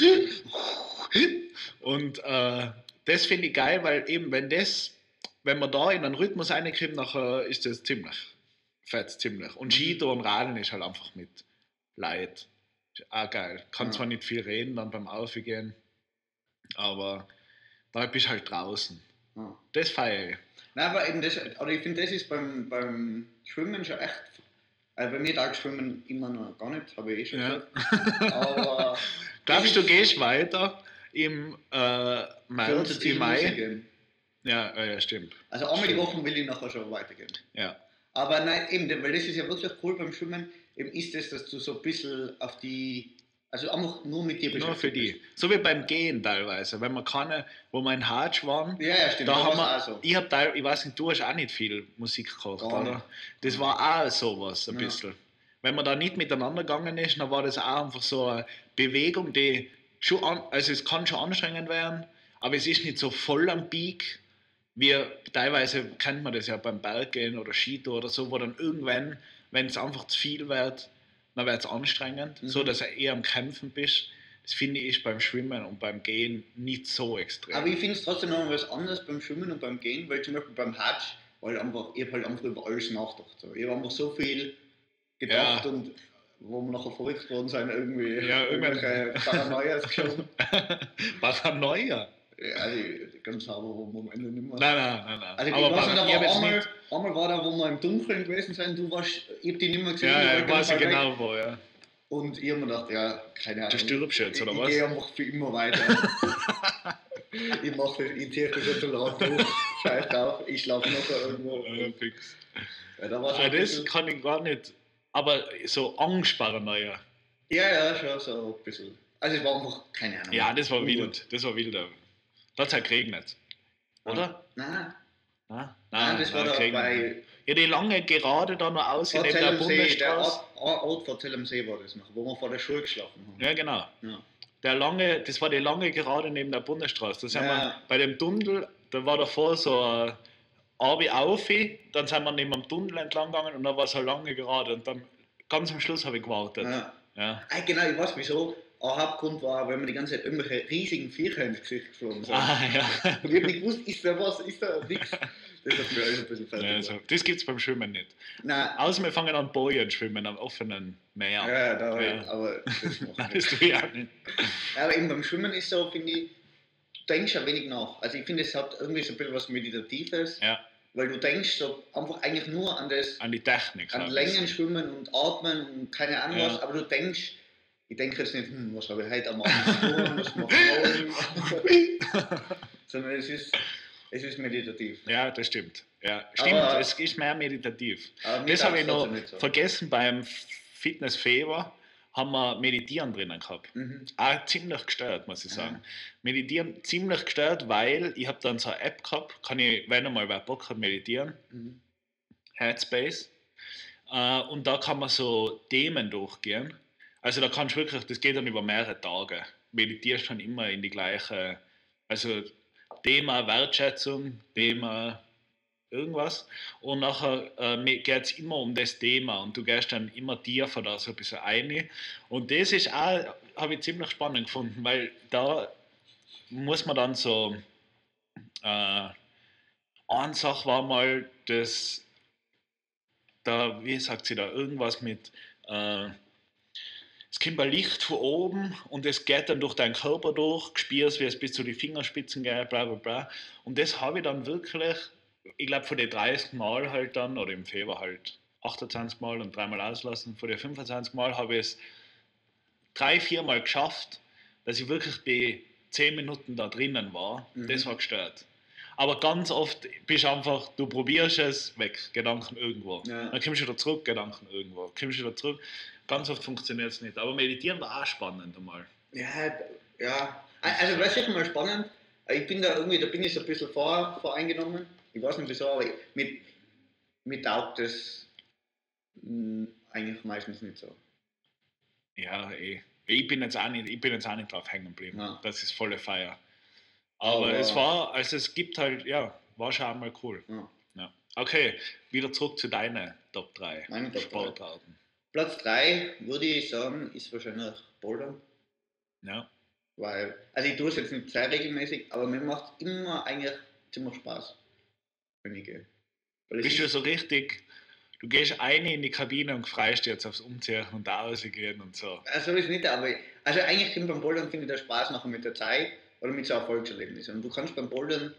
Und das finde ich geil, weil eben, wenn man da in einen Rhythmus reinkriegt, nachher ist das ziemlich. Und Skitour und Radeln ist halt einfach mit Leid. Ist auch geil. Kann zwar nicht viel reden dann beim Aufgehen, aber da bist du halt draußen. Ja. Das feiere ich. Nein, aber eben ich finde, das ist beim Schwimmen schon echt. Also bei mir taugt Schwimmen immer noch gar nicht, habe ich eh schon gesagt. Aber glaubst du, gehst weiter im März, im Mai? Ja, stimmt. Also einmal die Woche will ich nachher schon weitergehen. Ja. Aber nein, eben, weil das ist ja wirklich cool beim Schwimmen, eben ist das, dass du so ein bisschen auf die, also einfach nur mit dir beschäftigt Nur für die. So wie beim Gehen teilweise, wenn man keine, wo wir in Hartsch waren, ja, stimmt, da haben wir, auch so. ich weiß nicht, du hast auch nicht viel Musik gekocht, oder? Das war auch sowas ein bisschen. Wenn man da nicht miteinander gegangen ist, dann war das auch einfach so eine Bewegung, die schon also es kann schon anstrengend werden, aber es ist nicht so voll am Peak. Teilweise kennt man das ja beim Berggehen oder Skitour oder so, wo dann irgendwann, wenn es einfach zu viel wird, dann wird es anstrengend, so dass du eher am Kämpfen bist. Das finde ich beim Schwimmen und beim Gehen nicht so extrem. Aber ich finde es trotzdem noch was anderes beim Schwimmen und beim Gehen, weil zum Beispiel beim Hatsch, ich habe halt einfach über alles nachgedacht. So. Ich habe einfach so viel gedacht und wo wir nachher verrückt worden sind, irgendwelche Paranoias geschoben. Paranoia? Ja, also ganz sauber, wo wir am Ende nicht mehr. Nein. Also ich weiß nicht, aber einmal war da, wo wir im Dunkeln gewesen sind, ich habe dich nicht mehr gesehen. Ja, ich weiß genau wo, ja. Und ich habe mir gedacht, ja, keine Ahnung. Du stirbst jetzt, oder was? Ich gehe einfach für immer weiter. ich ziehe das jetzt so laut durch, scheiß drauf, ich schlafe noch irgendwo. Ja, fix. Ja, da war das kann ich gar nicht, aber so Angstparanoia. Ja, schon so ein bisschen. Also es war einfach, keine Ahnung. Ja, das war wild, Da hat es halt geregnet, oder? Nein, das war da bei... Ja, die lange Gerade da noch aussehen neben der Bundesstraße. Der Ort vor Zell am See war das noch, wo wir vor der Schule geschlafen haben. Ja, genau. Ja. Das war die lange Gerade neben der Bundesstraße. Da sind wir bei dem Tunnel, da war davor so ein auf, dann sind wir neben dem Tunnel entlang gegangen und dann war es eine lange Gerade und dann ganz am Schluss habe ich gewartet. Ja. Genau, ich weiß wieso. Ein Hauptgrund war, wenn man die ganze Zeit irgendwelche riesigen Viecher ins Gesicht geflogen sind. Ja. Und ich habe nicht gewusst, ist da was, ist da nichts. Das hat mir alles ein bisschen fertig gemacht. Das gibt es beim Schwimmen nicht. Nein. Außer wir fangen an Bojen schwimmen am offenen Meer. Ja, aber das macht das tue ich auch nicht. Aber eben beim Schwimmen ist so, finde ich, du denkst ja wenig nach. Also ich finde, es hat irgendwie so ein bisschen was Meditatives. Ja. Weil du denkst so einfach eigentlich nur an die Technik. An Längen schwimmen und atmen und keine Ahnung was, aber du denkst, ich denke jetzt nicht, was habe ich heute am Abend tun, was mache ich morgen, sondern es ist meditativ. Ja, das stimmt. Ja, stimmt, aber, es ist mehr meditativ. Das habe ich noch vergessen beim Fitnessfeber, haben wir Meditieren drinnen gehabt. Auch ziemlich gestört, muss ich sagen. Meditieren ziemlich gestört, weil ich habe dann so eine App gehabt, kann ich, wenn einmal wer Bock hat, meditieren. Headspace. Und da kann man so Themen durchgehen. Also da kannst du wirklich, das geht dann über mehrere Tage. Meditierst dann immer in die gleiche, also Thema Wertschätzung, Thema irgendwas. Und nachher geht es immer um das Thema und du gehst dann immer tiefer da so ein bisschen rein. Und das ist auch, habe ich ziemlich spannend gefunden, weil da muss man dann so, eine Sache war mal, wie sagt sie da, irgendwas mit, es kommt ein Licht von oben und es geht dann durch deinen Körper durch, spürst, wie es bis zu den Fingerspitzen geht, bla bla bla. Und das habe ich dann wirklich, ich glaube von den 30 Mal halt dann, oder im Februar halt 28 Mal und 3 Mal auslassen, von den 25 Mal habe ich es 3-4 Mal geschafft, dass ich wirklich die 10 Minuten da drinnen war. Das war gestört. Aber ganz oft bist du einfach, du probierst es, weg, Gedanken irgendwo. Ja. Dann kommst du wieder zurück, Gedanken irgendwo. Kommst du wieder zurück. Ganz oft funktioniert es nicht. Aber meditieren war auch spannend einmal. Ja. Also, das ist sicher mal spannend. Ich bin da irgendwie, da bin ich so ein bisschen voreingenommen. Ich weiß nicht wieso, aber mir taugt das eigentlich meistens nicht so. Ja, eh. Ich bin jetzt auch nicht drauf hängen geblieben. Ja. Das ist volle Feier. Aber es gibt halt, ja, war schon einmal cool. Ja. Ja. Okay, wieder zurück zu deinen Top 3 Meine Top 3. Sportarten. Platz 3 würde ich sagen, ist wahrscheinlich Bouldern. Ja. Weil, also ich tue es jetzt nicht sehr regelmäßig, aber mir macht es immer eigentlich ziemlich Spaß, wenn ich gehe. Bist du so richtig, du gehst ein in die Kabine und freust dich jetzt aufs Umziehen und rausgehen und so. Also ist nicht, aber also eigentlich kommt beim Bouldern, finde ich, der Spaß nachher mit der Zeit oder mit so Erfolgserlebnissen. Und du kannst beim Bouldern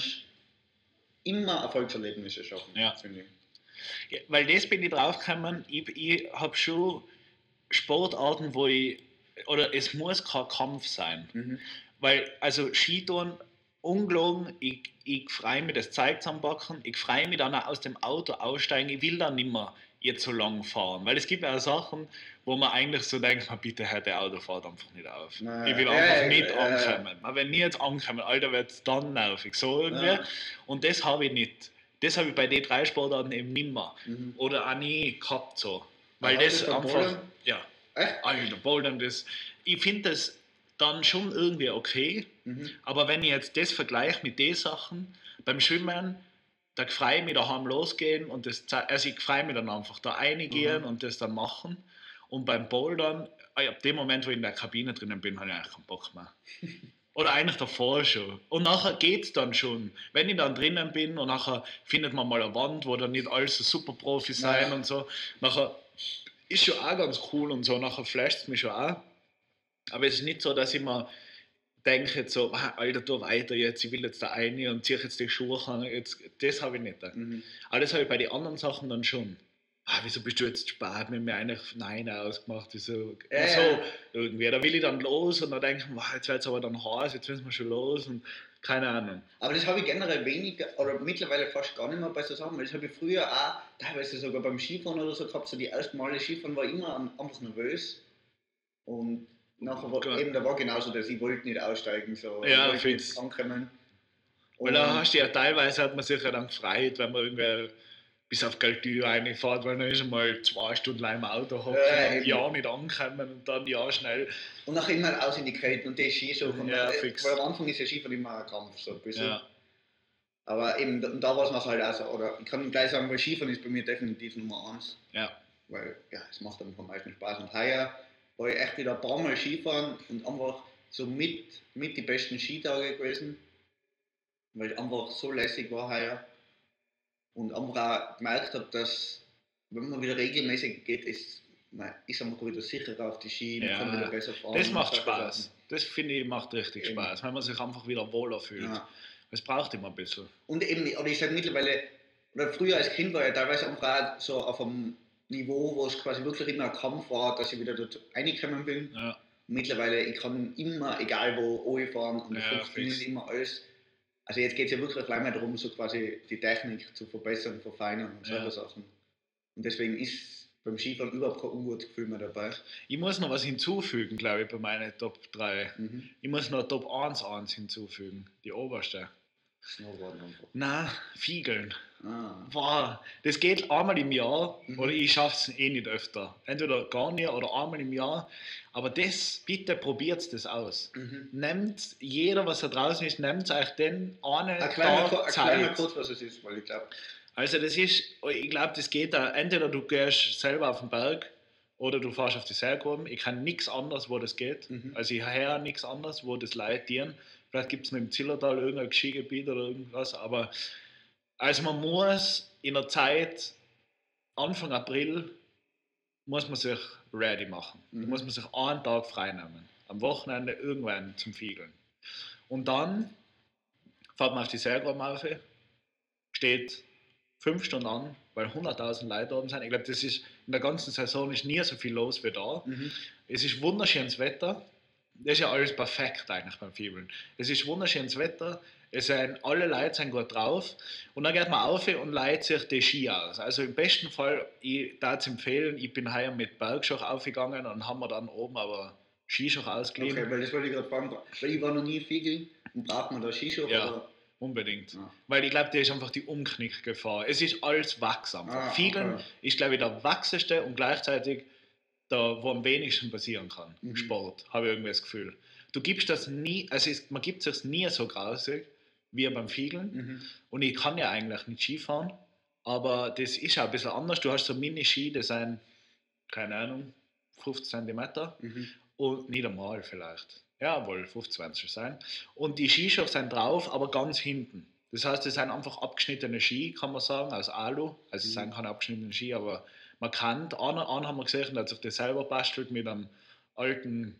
immer Erfolgserlebnisse schaffen, Ja. finde ich. Ja, weil das bin ich draufgekommen, ich habe schon Sportarten, oder es muss kein Kampf sein. Mhm. Weil, also Skitouren, ungelogen, ich freue mich, das Zeug zusammenpacken, ich freue mich dann auch aus dem Auto aussteigen, ich will dann nicht mehr jetzt so lang fahren. Weil es gibt ja auch Sachen, wo man eigentlich so denkt, bitte hört der Auto fährt einfach nicht auf. Nein. Ich will einfach nicht ankommen. Aber wenn wir jetzt ankommen, Alter, wird es dann nervig. So irgendwie. Ja. Und das habe ich nicht. Das habe ich bei den 3 Sportarten eben nicht mehr. Mhm. Oder auch nie gehabt so. Weil Aber das das beim einfach, Bouldern? ja, Echt? Alter, Bouldern, ich finde das dann schon irgendwie okay, Mhm. aber wenn ich jetzt das vergleiche mit den Sachen, beim Schwimmen, da freue ich mich daheim losgehen und ich freue mich dann einfach da reingehen und das dann machen. Und beim Bouldern, ab dem Moment, wo ich in der Kabine drinnen bin, habe ich eigentlich keinen Bock mehr. Oder eigentlich davor schon. Und nachher geht es dann schon. Wenn ich dann drinnen bin und nachher findet man mal eine Wand, wo dann nicht alles so super Profis sein und so, nachher ist schon auch ganz cool und so, nachher flasht es mich schon auch. Aber es ist nicht so, dass ich mir denke, jetzt so, Alter, tu weiter jetzt, ich will jetzt da rein und ziehe jetzt die Schuhe an. Das habe ich nicht. Mhm. Aber das habe ich bei den anderen Sachen dann schon. Wieso bist du jetzt spät mit mir eigentlich Nein ausgemacht? Wieso? So irgendwie. Da will ich dann los und dann denke ich, jetzt wird es aber dann heiß, jetzt müssen wir schon los und keine Ahnung. Aber das habe ich generell weniger, oder mittlerweile fast gar nicht mehr bei so Sachen, weil das habe ich früher auch, teilweise sogar beim Skifahren oder so gehabt, so die ersten Male Skifahren war ich immer einfach nervös. Und nachher war eben, da war genauso, dass ich wollte nicht aussteigen, so, Ja, ich wollte fix. nicht ankommen. Weil da hast du ja teilweise, hat man sich ja dann gefreut, wenn man irgendwie bis auf Galtür reinfährt, weil dann ist einmal 2 Stunden lang im Auto hocken und ja nicht ankommen und dann ja schnell. Und nachher immer aus in die Kälte und die Skisachen. Ja, fix. Weil am Anfang ist ja Skifahren immer ein Kampf, so ein bisschen. Ja. Aber eben, da war es noch halt auch so, oder ich kann gleich sagen, weil Skifahren ist bei mir definitiv Nummer 1. Ja. Weil, ja, es macht einfach am meisten Spaß. Und heuer war ich echt wieder ein paar Mal Skifahren und einfach so mit die besten Skitage gewesen. Weil es einfach so lässig war heuer. Und einfach auch gemerkt habe, dass, wenn man wieder regelmäßig geht, man ist einfach wieder sicherer auf die Ski, man kann wieder besser fahren. Das macht Spaß. Das finde ich macht richtig Spaß, wenn man sich einfach wieder wohler fühlt. Ja. Es braucht immer ein bisschen. Und eben, oder ich sage mittlerweile, oder früher als Kind war ich teilweise einfach auch so auf einem Niveau, wo es quasi wirklich immer ein Kampf war, dass ich wieder dort reingekommen bin. Ja. Mittlerweile, ich kann immer, egal wo, fahren und es funktioniert fix. immer alles. Also jetzt geht es ja wirklich gleich mal darum, so quasi die Technik zu verbessern, verfeinern und solche Sachen. Und deswegen ist beim Skifahren überhaupt kein Ungutgefühl mehr dabei. Ich muss noch was hinzufügen, glaube ich, bei meinen Top 3. Mhm. Ich muss noch Top 1 hinzufügen, die oberste. Snowboarden einfach. Nein, Fiegeln. Ah. Wow, das geht einmal im Jahr oder ich schaffe es eh nicht öfter. Entweder gar nicht oder einmal im Jahr. Aber das, bitte probiert das aus. Mhm. Nehmt jeder, was da draußen ist, nehmt euch den einen Erklär Tag mir Zeit. kurz, was es ist, weil ich glaube. Also das ist, ich glaube, das geht da, entweder du gehst selber auf den Berg oder du fährst auf die Seilgruben. Ich kann nichts anderes, wo das geht. Mhm. Also ich höre nichts anderes, wo das Leute dienen. Vielleicht gibt es noch im Zillertal irgendein Skigebiet oder irgendwas, aber also man muss in der Zeit, Anfang April, muss man sich ready machen. Da muss man sich einen Tag frei nehmen. Am Wochenende irgendwann zum Fiegeln. Und dann fährt man auf die Seilgruben auf, steht 5 Stunden an, weil 100.000 Leute oben sind. Ich glaube, das ist in der ganzen Saison ist nie so viel los wie da. Mhm. Es ist wunderschönes Wetter. Das ist ja alles perfekt eigentlich beim Fiegeln. Es ist wunderschönes Wetter, Alle Leute sind gut drauf und dann geht man auf und leiht sich die Ski aus. Also im besten Fall, ich darf es empfehlen, ich bin heuer mit Bergschuh aufgegangen und haben wir dann oben aber Skischuh ausgeliehen. Okay, weil das wollte ich gerade fragen, weil ich war noch nie Fiegel und braucht man da Skischuhe? Ja, oder? unbedingt. Ja. Weil ich glaube, das ist einfach die Umknickgefahr. Es ist alles Wachs einfach. Ah, Fiegeln okay. ist, glaube ich, der wachseste und gleichzeitig da, wo am wenigsten passieren kann. Im Sport, habe ich irgendwie das Gefühl. Du gibst das nie, man gibt es nie so grausig wie beim Fiegeln. Und ich kann ja eigentlich nicht Skifahren, aber das ist auch ein bisschen anders. Du hast so Mini-Ski, die sind, keine Ahnung, 50 cm und nicht einmal vielleicht. Ja, wohl 25 sein. Und die Skischuhe sind drauf, aber ganz hinten. Das heißt, das sind einfach abgeschnittene Ski, kann man sagen, aus Alu. Also es sind keine abgeschnittenen Ski, aber man kann, einen haben wir gesehen, der hat sich das selber bastelt mit einem alten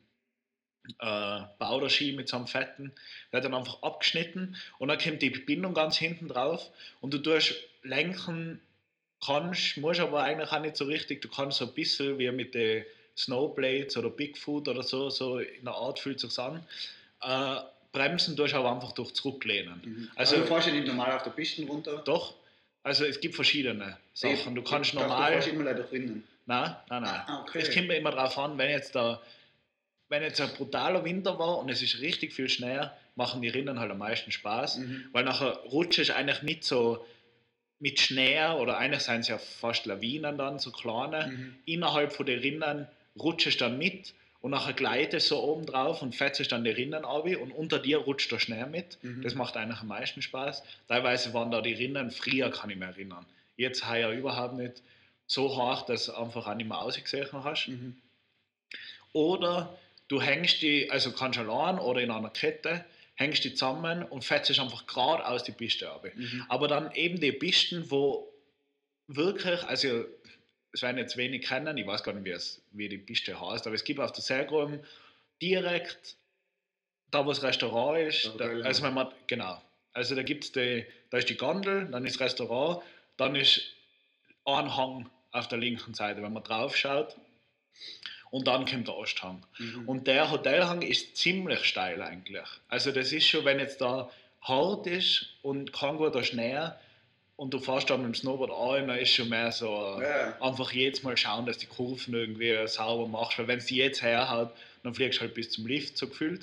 Bauderski mit so einem fetten, der hat dann einfach abgeschnitten und dann kommt die Bindung ganz hinten drauf und du tust lenken, musst aber eigentlich auch nicht so richtig, du kannst so ein bisschen wie mit den Snowblades oder Bigfoot oder so in der Art fühlt es sich an. Bremsen tust aber einfach durch Zurücklehnen. Also du fährst ja nicht normal auf der Piste runter? Doch, also es gibt verschiedene Sachen. Du kannst normal... Du fährst immer leider drinnen. Nein. Okay. Es kommt mir immer darauf an, wenn jetzt ein brutaler Winter war und es ist richtig viel Schnee, machen die Rinnen halt am meisten Spaß, weil nachher rutscht es eigentlich nicht so mit Schnee oder eigentlich sind es ja fast Lawinen dann, so kleine, innerhalb von den Rinnen rutscht es dann mit und nachher gleitet es so oben drauf und fetzt dann die Rinnen ab und unter dir rutscht der Schnee mit. Das macht eigentlich am meisten Spaß. Teilweise waren da die Rinnen, früher kann ich mich erinnern, jetzt heuer überhaupt nicht so hoch, dass du einfach auch nicht mehr ausgesehen hast. Oder du hängst die, also kannst allein oder in einer Kette, hängst die zusammen und fetzt einfach gerade aus die Piste ab. Aber dann eben die Pisten, wo wirklich, also es werden jetzt wenig kennen, ich weiß gar nicht, wie die Piste heißt, aber es gibt auf der Seegrum direkt, da wo das Restaurant ist, also wenn man, genau, also da ist die Gondel, dann ist das Restaurant, dann ist ein Hang auf der linken Seite, wenn man drauf schaut. Und dann kommt der Osthang. Und der Hotelhang ist ziemlich steil eigentlich. Also das ist schon, wenn jetzt da hart ist und kein guter Schnee und du fährst da mit dem Snowboard an, dann ist schon mehr so einfach jedes Mal schauen, dass die Kurven irgendwie sauber machst, weil wenn es die jetzt herhaut, dann fliegst du halt bis zum Lift so gefühlt.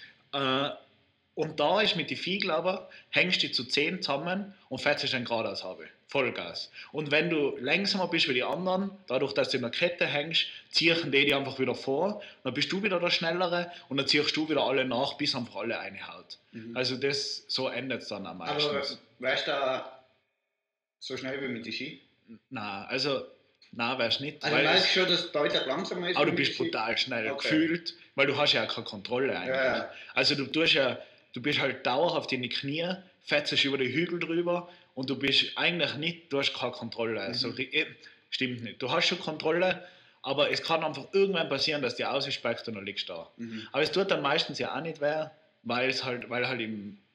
Und da ist mit den Fiegel aber, hängst du zu 10 zusammen und fährst dann geradeaus habe. Vollgas. Und wenn du langsamer bist wie die anderen, dadurch, dass du in der Kette hängst, ziehen die einfach wieder vor, dann bist du wieder der Schnellere und dann ziehst du wieder alle nach, bis einfach alle reinhaut. Also so endet es dann am meisten. Aber weißt du so schnell wie mit den Ski? Nein, wärst nicht. Also weißt du schon, dass es deutlich langsamer ist? Aber du bist brutal schnell gefühlt, weil du hast ja keine Kontrolle eigentlich. Ja. Also du bist halt dauerhaft in die Knie, fetzt über die Hügel drüber und du bist eigentlich nicht, du hast keine Kontrolle. Also, stimmt nicht. Du hast schon Kontrolle, aber es kann einfach irgendwann passieren, dass die ausspeckst und dann liegst du da. Aber es tut dann meistens ja auch nicht weh, weil halt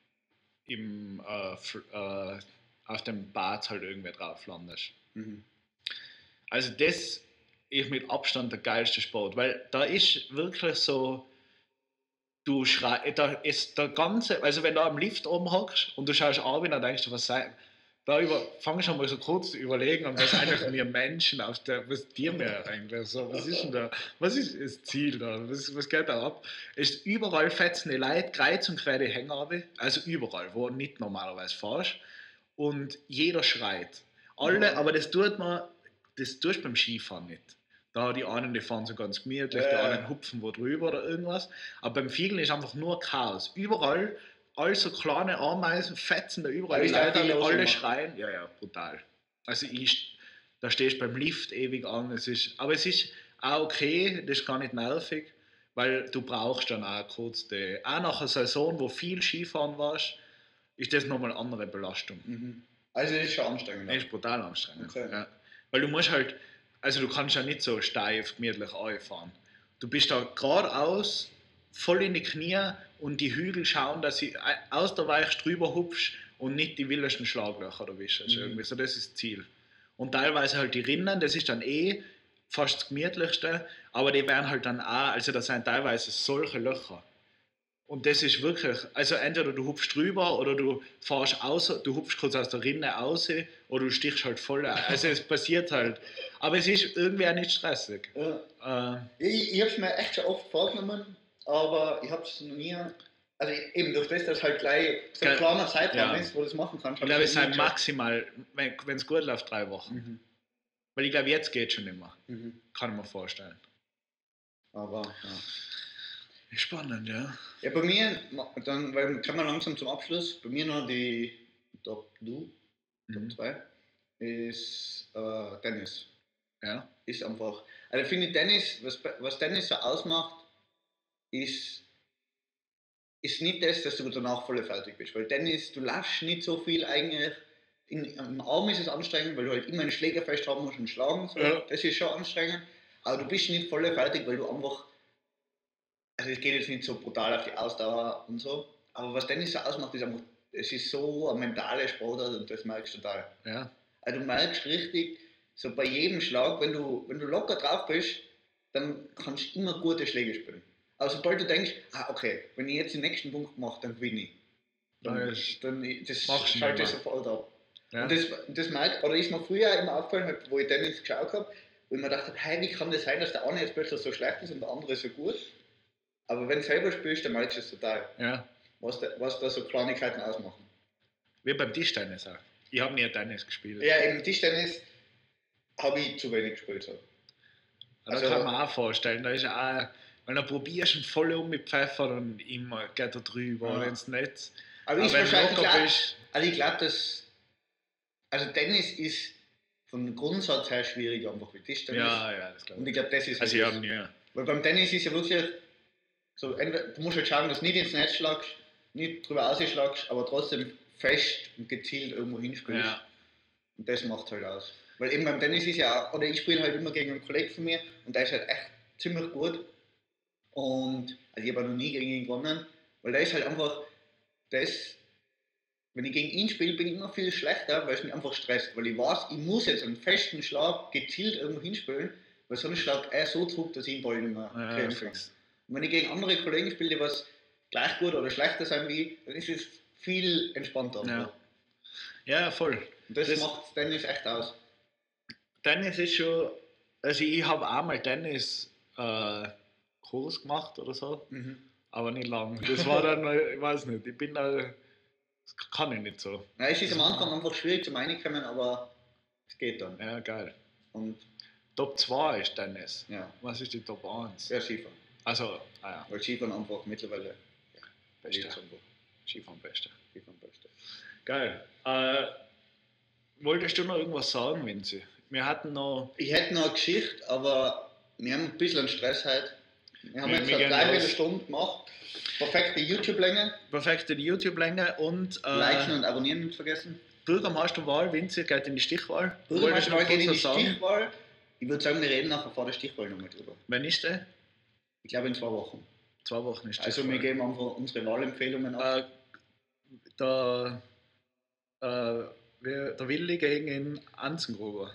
auf dem Bad halt irgendwie drauf landest. Also das ist mit Abstand der geilste Sport, weil da ist wirklich so, da ist der ganze, also wenn du am Lift oben hockst und du schaust ab und dann denkst du, was sei, fangst du mal so kurz zu überlegen, und was eigentlich wir Menschen was dir mehr eigentlich so, was ist denn da, was ist das Ziel da, was geht da ab? Ist überall fetzende Leute, kreuz und quer die Hänge, also überall, wo du nicht normalerweise fährst und jeder schreit. Aber das tust du beim Skifahren nicht. Da die einen, die fahren so ganz gemütlich, die anderen hupfen wo drüber oder irgendwas. Aber beim Fiegeln ist einfach nur Chaos. Überall, all so kleine Ameisen fetzen da überall. Die Leute alle schreien. Ja, brutal. Also da stehst du beim Lift ewig an. Aber es ist auch okay, das ist gar nicht nervig, weil du brauchst dann auch kurz auch nach einer Saison, wo viel Skifahren warst, ist das nochmal eine andere Belastung. Also das ist schon anstrengend. Das ist brutal anstrengend. Okay. Ja. Weil du musst halt, also du kannst ja nicht so steif, gemütlich fahren. Du bist da geradeaus, voll in die Knie und die Hügel schauen, dass sie aus der Weiche drüber hupfst und nicht die wildesten Schlaglöcher erwischst. Irgendwie. So, das ist das Ziel. Und teilweise halt die Rinnen, das ist dann fast das gemütlichste, aber die werden halt dann auch, also da sind teilweise solche Löcher. Und das ist wirklich, also entweder du hupfst drüber oder du fährst aus, du hupfst kurz aus der Rinne raus oder du stichst halt voll ein. Also es passiert halt. Aber es ist irgendwie auch nicht stressig. Ja. Ich habe es mir echt schon oft vorgenommen, aber ich habe es noch nie. Also eben durch das, dass halt gleich so ein kleiner Zeitraum ist, wo du das machen kannst. Ich glaube, es sind maximal, wenn es gut läuft, 3 Wochen. Mhm. Weil ich glaube, jetzt geht schon nicht mehr. Mhm. Kann ich mir vorstellen. Aber ja. Spannend, ja. Ja, bei mir, dann, weil kommen wir langsam zum Abschluss, bei mir noch die Top 2 ist Tennis. Ja. Ist einfach, also ich finde Tennis, was Tennis so ausmacht, ist nicht das, dass du danach voll fertig bist. Weil Tennis, du laufst nicht so viel eigentlich. Im Arm ist es anstrengend, weil du halt immer einen Schläger fest haben musst und schlagen. So. Ja. Das ist schon anstrengend. Aber du bist nicht voll fertig, weil du einfach. Also es geht jetzt nicht so brutal auf die Ausdauer und so. Aber was Tennis so ausmacht, ist einfach, es ist so ein mentale Sportart und das merkst du total. Ja. Also du merkst richtig, so bei jedem Schlag, wenn du locker drauf bist, dann kannst du immer gute Schläge spielen. Aber sobald du denkst, okay, wenn ich jetzt den nächsten Punkt mache, dann gewinne ich. Das schalte ich sofort ab. Ja. Und das merkt, oder ist mir früher immer aufgefallen, wo ich Tennis geschaut habe, wo ich mir gedacht habe, hey, wie kann das sein, dass der eine jetzt plötzlich so schlecht ist und der andere so gut? Aber wenn du selber spielst, dann merkst du es total. Ja. Was da so Kleinigkeiten ausmachen. Wie beim Tischtennis auch. Ich habe nie Tennis gespielt. Ja, im Tischtennis habe ich zu wenig gespielt. So. Also, kann man auch vorstellen, da ist auch, wenn du probierst und voll mit Pfeffer und immer geht er drüber ins Netz. Aber ich glaube, dass also Tennis ist vom Grundsatz her schwieriger einfach wie Tischtennis. Ja, das glaube ich. Und ich glaube, das ist also ich habe nie. Weil beim Tennis ist ja wirklich so, du musst halt schauen, dass du nicht ins Netz schlagst, nicht drüber ausschlagst, aber trotzdem fest und gezielt irgendwo hinspielst. Ja. Und das macht halt aus. Weil eben beim Tennis ist ja auch, oder ich spiele halt immer gegen einen Kollegen von mir und der ist halt echt ziemlich gut. Und also ich habe noch nie gegen ihn gewonnen, weil der ist halt einfach, wenn ich gegen ihn spiele, bin ich immer viel schlechter, weil es mich einfach stresst. Weil ich weiß, ich muss jetzt einen festen Schlag gezielt irgendwo hinspielen, weil so ein Schlag so drückt, dass ich den Ball nicht mehr kriegen kann. Und wenn ich gegen andere Kollegen spiele, die was gleich gut oder schlechter sein wie ich, dann ist es viel entspannter. Ja, voll. Und das macht Tennis echt aus. Tennis ist schon, also ich habe auch mal Tennis Kurs gemacht oder so, aber nicht lang. Das war dann, ich weiß nicht, ich bin da, das kann ich nicht so. Ja, es ist am Anfang einfach schwierig zum Reinkommen, aber es geht dann. Ja, geil. Und Top 2 ist Tennis. Ja. Was ist die Top 1? Ja, Skifahren. Also, ja. Weil Skifahren einfach mittlerweile beste. Skifahren beste. Geil. Wolltest du noch irgendwas sagen, Vinzi? Wir hatten noch... Ich hätte noch eine Geschichte, aber wir haben ein bisschen Stress heute. Wir haben jetzt eine Dreiviertelstunde gemacht. Perfekte YouTube-Länge. Und... Liken und abonnieren nicht vergessen. Bürgermeisterwahl, Vinzi, geht in die Stichwahl. Bürgermeisterwahl geht in die Stichwahl. Ich würde sagen, wir reden nachher vor der Stichwahl nochmal drüber. Wann ist der? Ich glaube in 2 Wochen. 2 Wochen ist das. Also wir geben einfach unsere Wahlempfehlungen ab. Der Willi gegen Anzengruber.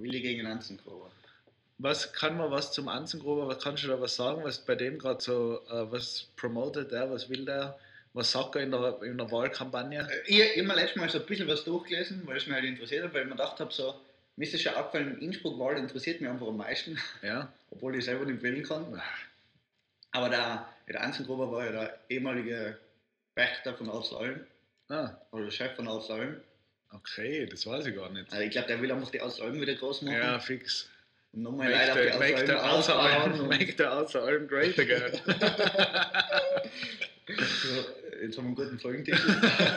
Kann man was zum Anzengruber, kannst du da was sagen, was bei dem gerade so, was promotet der, was will der, was sagt er in der Wahlkampagne? Ich habe mir letztes Mal so ein bisschen was durchgelesen, weil es mich halt interessiert hat, weil ich mir gedacht habe, so, mir ist das schon aufgefallen, Innsbruck-Wahl interessiert mich einfach am meisten, obwohl ich selber nicht wählen kann. Aber der Anzengruber war ja der ehemalige Pächter von Altsalm, oder Chef von Altsalm. Okay, das weiß ich gar nicht. Also ich glaube, der will einfach die Altsalm wieder groß machen. Ja, fix. Und nochmal leider auf die Altsalm Make the Altsalm great again. So, jetzt haben wir einen guten Folgentitel.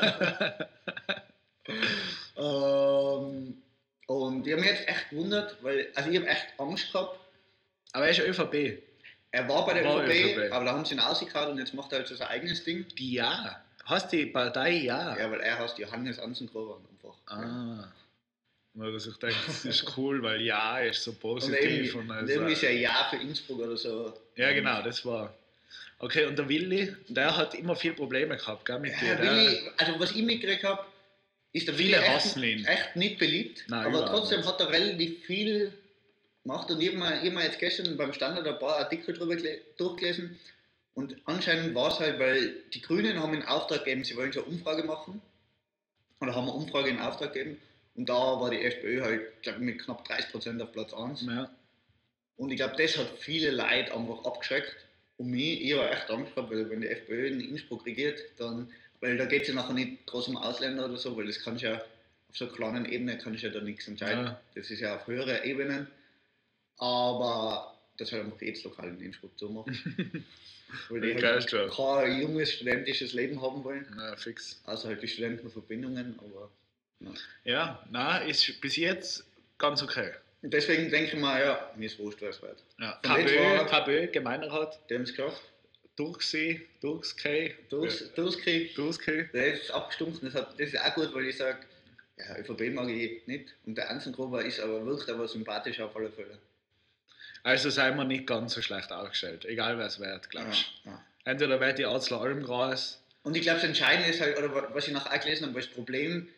Und ich habe mich jetzt echt gewundert, weil, also ich habe echt Angst gehabt. Aber er ist ja ÖVP. Er war bei der ÖVP, aber da haben sie ihn ausgehauen und jetzt macht er halt so sein eigenes Ding. Die Ja. Heißt die Partei Ja? Ja, weil er heißt Johannes Anzengruber einfach. Weil ich denke, das ist cool, weil Ja ist so positiv. Und irgendwie ist ja Ja für Innsbruck oder so. Ja, genau, das war. Okay, und der Willi, der hat immer viel Probleme gehabt, gell, mit dir. Willi, also was ich mitgekriegt habe, ist der Willi echt nicht beliebt. Nein, aber trotzdem hat er relativ viel gemacht und ich habe mir jetzt gestern beim Standard ein paar Artikel drüber durchgelesen Und anscheinend war es halt, weil die Grünen haben in Auftrag gegeben, sie wollen so eine Umfrage machen. Oder haben eine Umfrage in Auftrag gegeben. Und da war die FPÖ halt, glaube ich, mit knapp 30% auf Platz 1. Ja. Und ich glaube, das hat viele Leute einfach abgeschreckt. Und mich, ich habe echt Angst gehabt, weil wenn die FPÖ in Innsbruck regiert, dann, weil da geht es ja nachher nicht groß um Ausländer oder so, weil das kannst ja auf so einer kleinen Ebene kannst ja da nichts entscheiden. Ja. Das ist ja auf höherer Ebenen. Aber das halt einfach jedes Lokal in Innsbruck zu machen. Weil die Geil, halt schon. kein junges studentisches Leben haben wollen. Na, fix. Außer halt die Studentenverbindungen, aber ja. Ja, nein, ist bis jetzt ganz okay. Und deswegen denke ich mal, ja, mir ist wurscht, wer es wird. Ja. Von jetzt war- KBÖ, Gemeinderat, Die haben es geschafft. durchgesehen, durchgekriegt. Durchkriegt. Durchgekriegt. Der ist abgestumpft. Das ist auch gut, weil ich sage, ja, ÖVP mag ich nicht. Und der Enzengruber ist aber, wirkt aber sympathisch auf alle Fälle. Also seien wir nicht ganz so schlecht aufgestellt, egal wer es wird, Ja, glaubst du. ja. Entweder wird die Arzler Almgras. Und ich glaube, das Entscheidende ist halt, oder was ich nachher auch gelesen habe, weil das Problem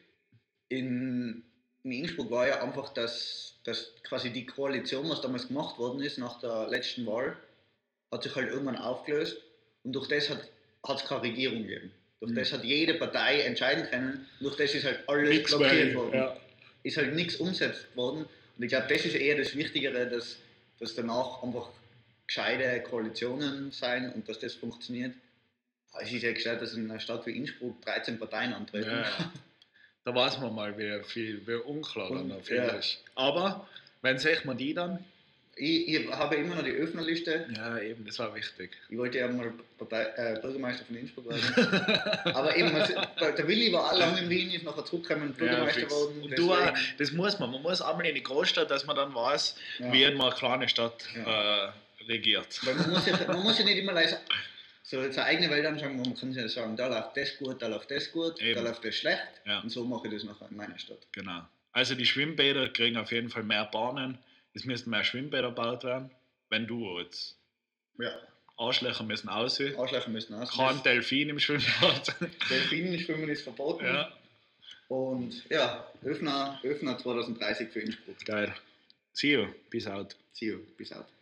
in Innsbruck war ja einfach, dass quasi die Koalition, was damals gemacht worden ist nach der letzten Wahl, hat sich halt irgendwann aufgelöst und durch das hat es keine Regierung gegeben. Durch das hat jede Partei entscheiden können und durch das ist halt alles Nix blockiert mehr, worden. ja. Ist halt nichts umgesetzt worden und ich glaube, das ist eher das Wichtigere, dass danach einfach gescheite Koalitionen sein und dass das funktioniert. Aber es ist ja gestellt, dass in einer Stadt wie Innsbruck 13 Parteien antreten. Ja. Da weiß man mal, wie unklar dann Und, noch viel ja. ist. Aber, wenn sieht man die dann? Ich habe immer noch die Öffnerliste. Ja, eben, das war wichtig. Ich wollte ja mal Bürgermeister von Innsbruck werden. Aber eben, der Willi war auch lange in Wien, ist nachher zurückgekommen und Bürgermeister fix. geworden. Und du auch, das muss man. Man muss einmal in die Großstadt, dass man dann weiß, Ja. wie man eine kleine Stadt regiert. Weil man muss ja nicht immer leise so seine eigene Welt anschauen, wo man kann ja sagen, da läuft das gut, da läuft das gut, Eben. da läuft das schlecht. Ja. Und so mache ich das nachher in meiner Stadt. Genau. Also die Schwimmbäder kriegen auf jeden Fall mehr Bahnen. Es müssten mehr Schwimmbäder gebaut werden. Wenn du jetzt Ja, Arschlöcher müssen aussehen. Ausschleichen müssen aus. Kein Delfin im Schwimmbad. Delfinen schwimmen ist verboten. Ja, Und ja, Öffner 2030 für Innsbruck. geil. See you. Peace out. See you. Bis out.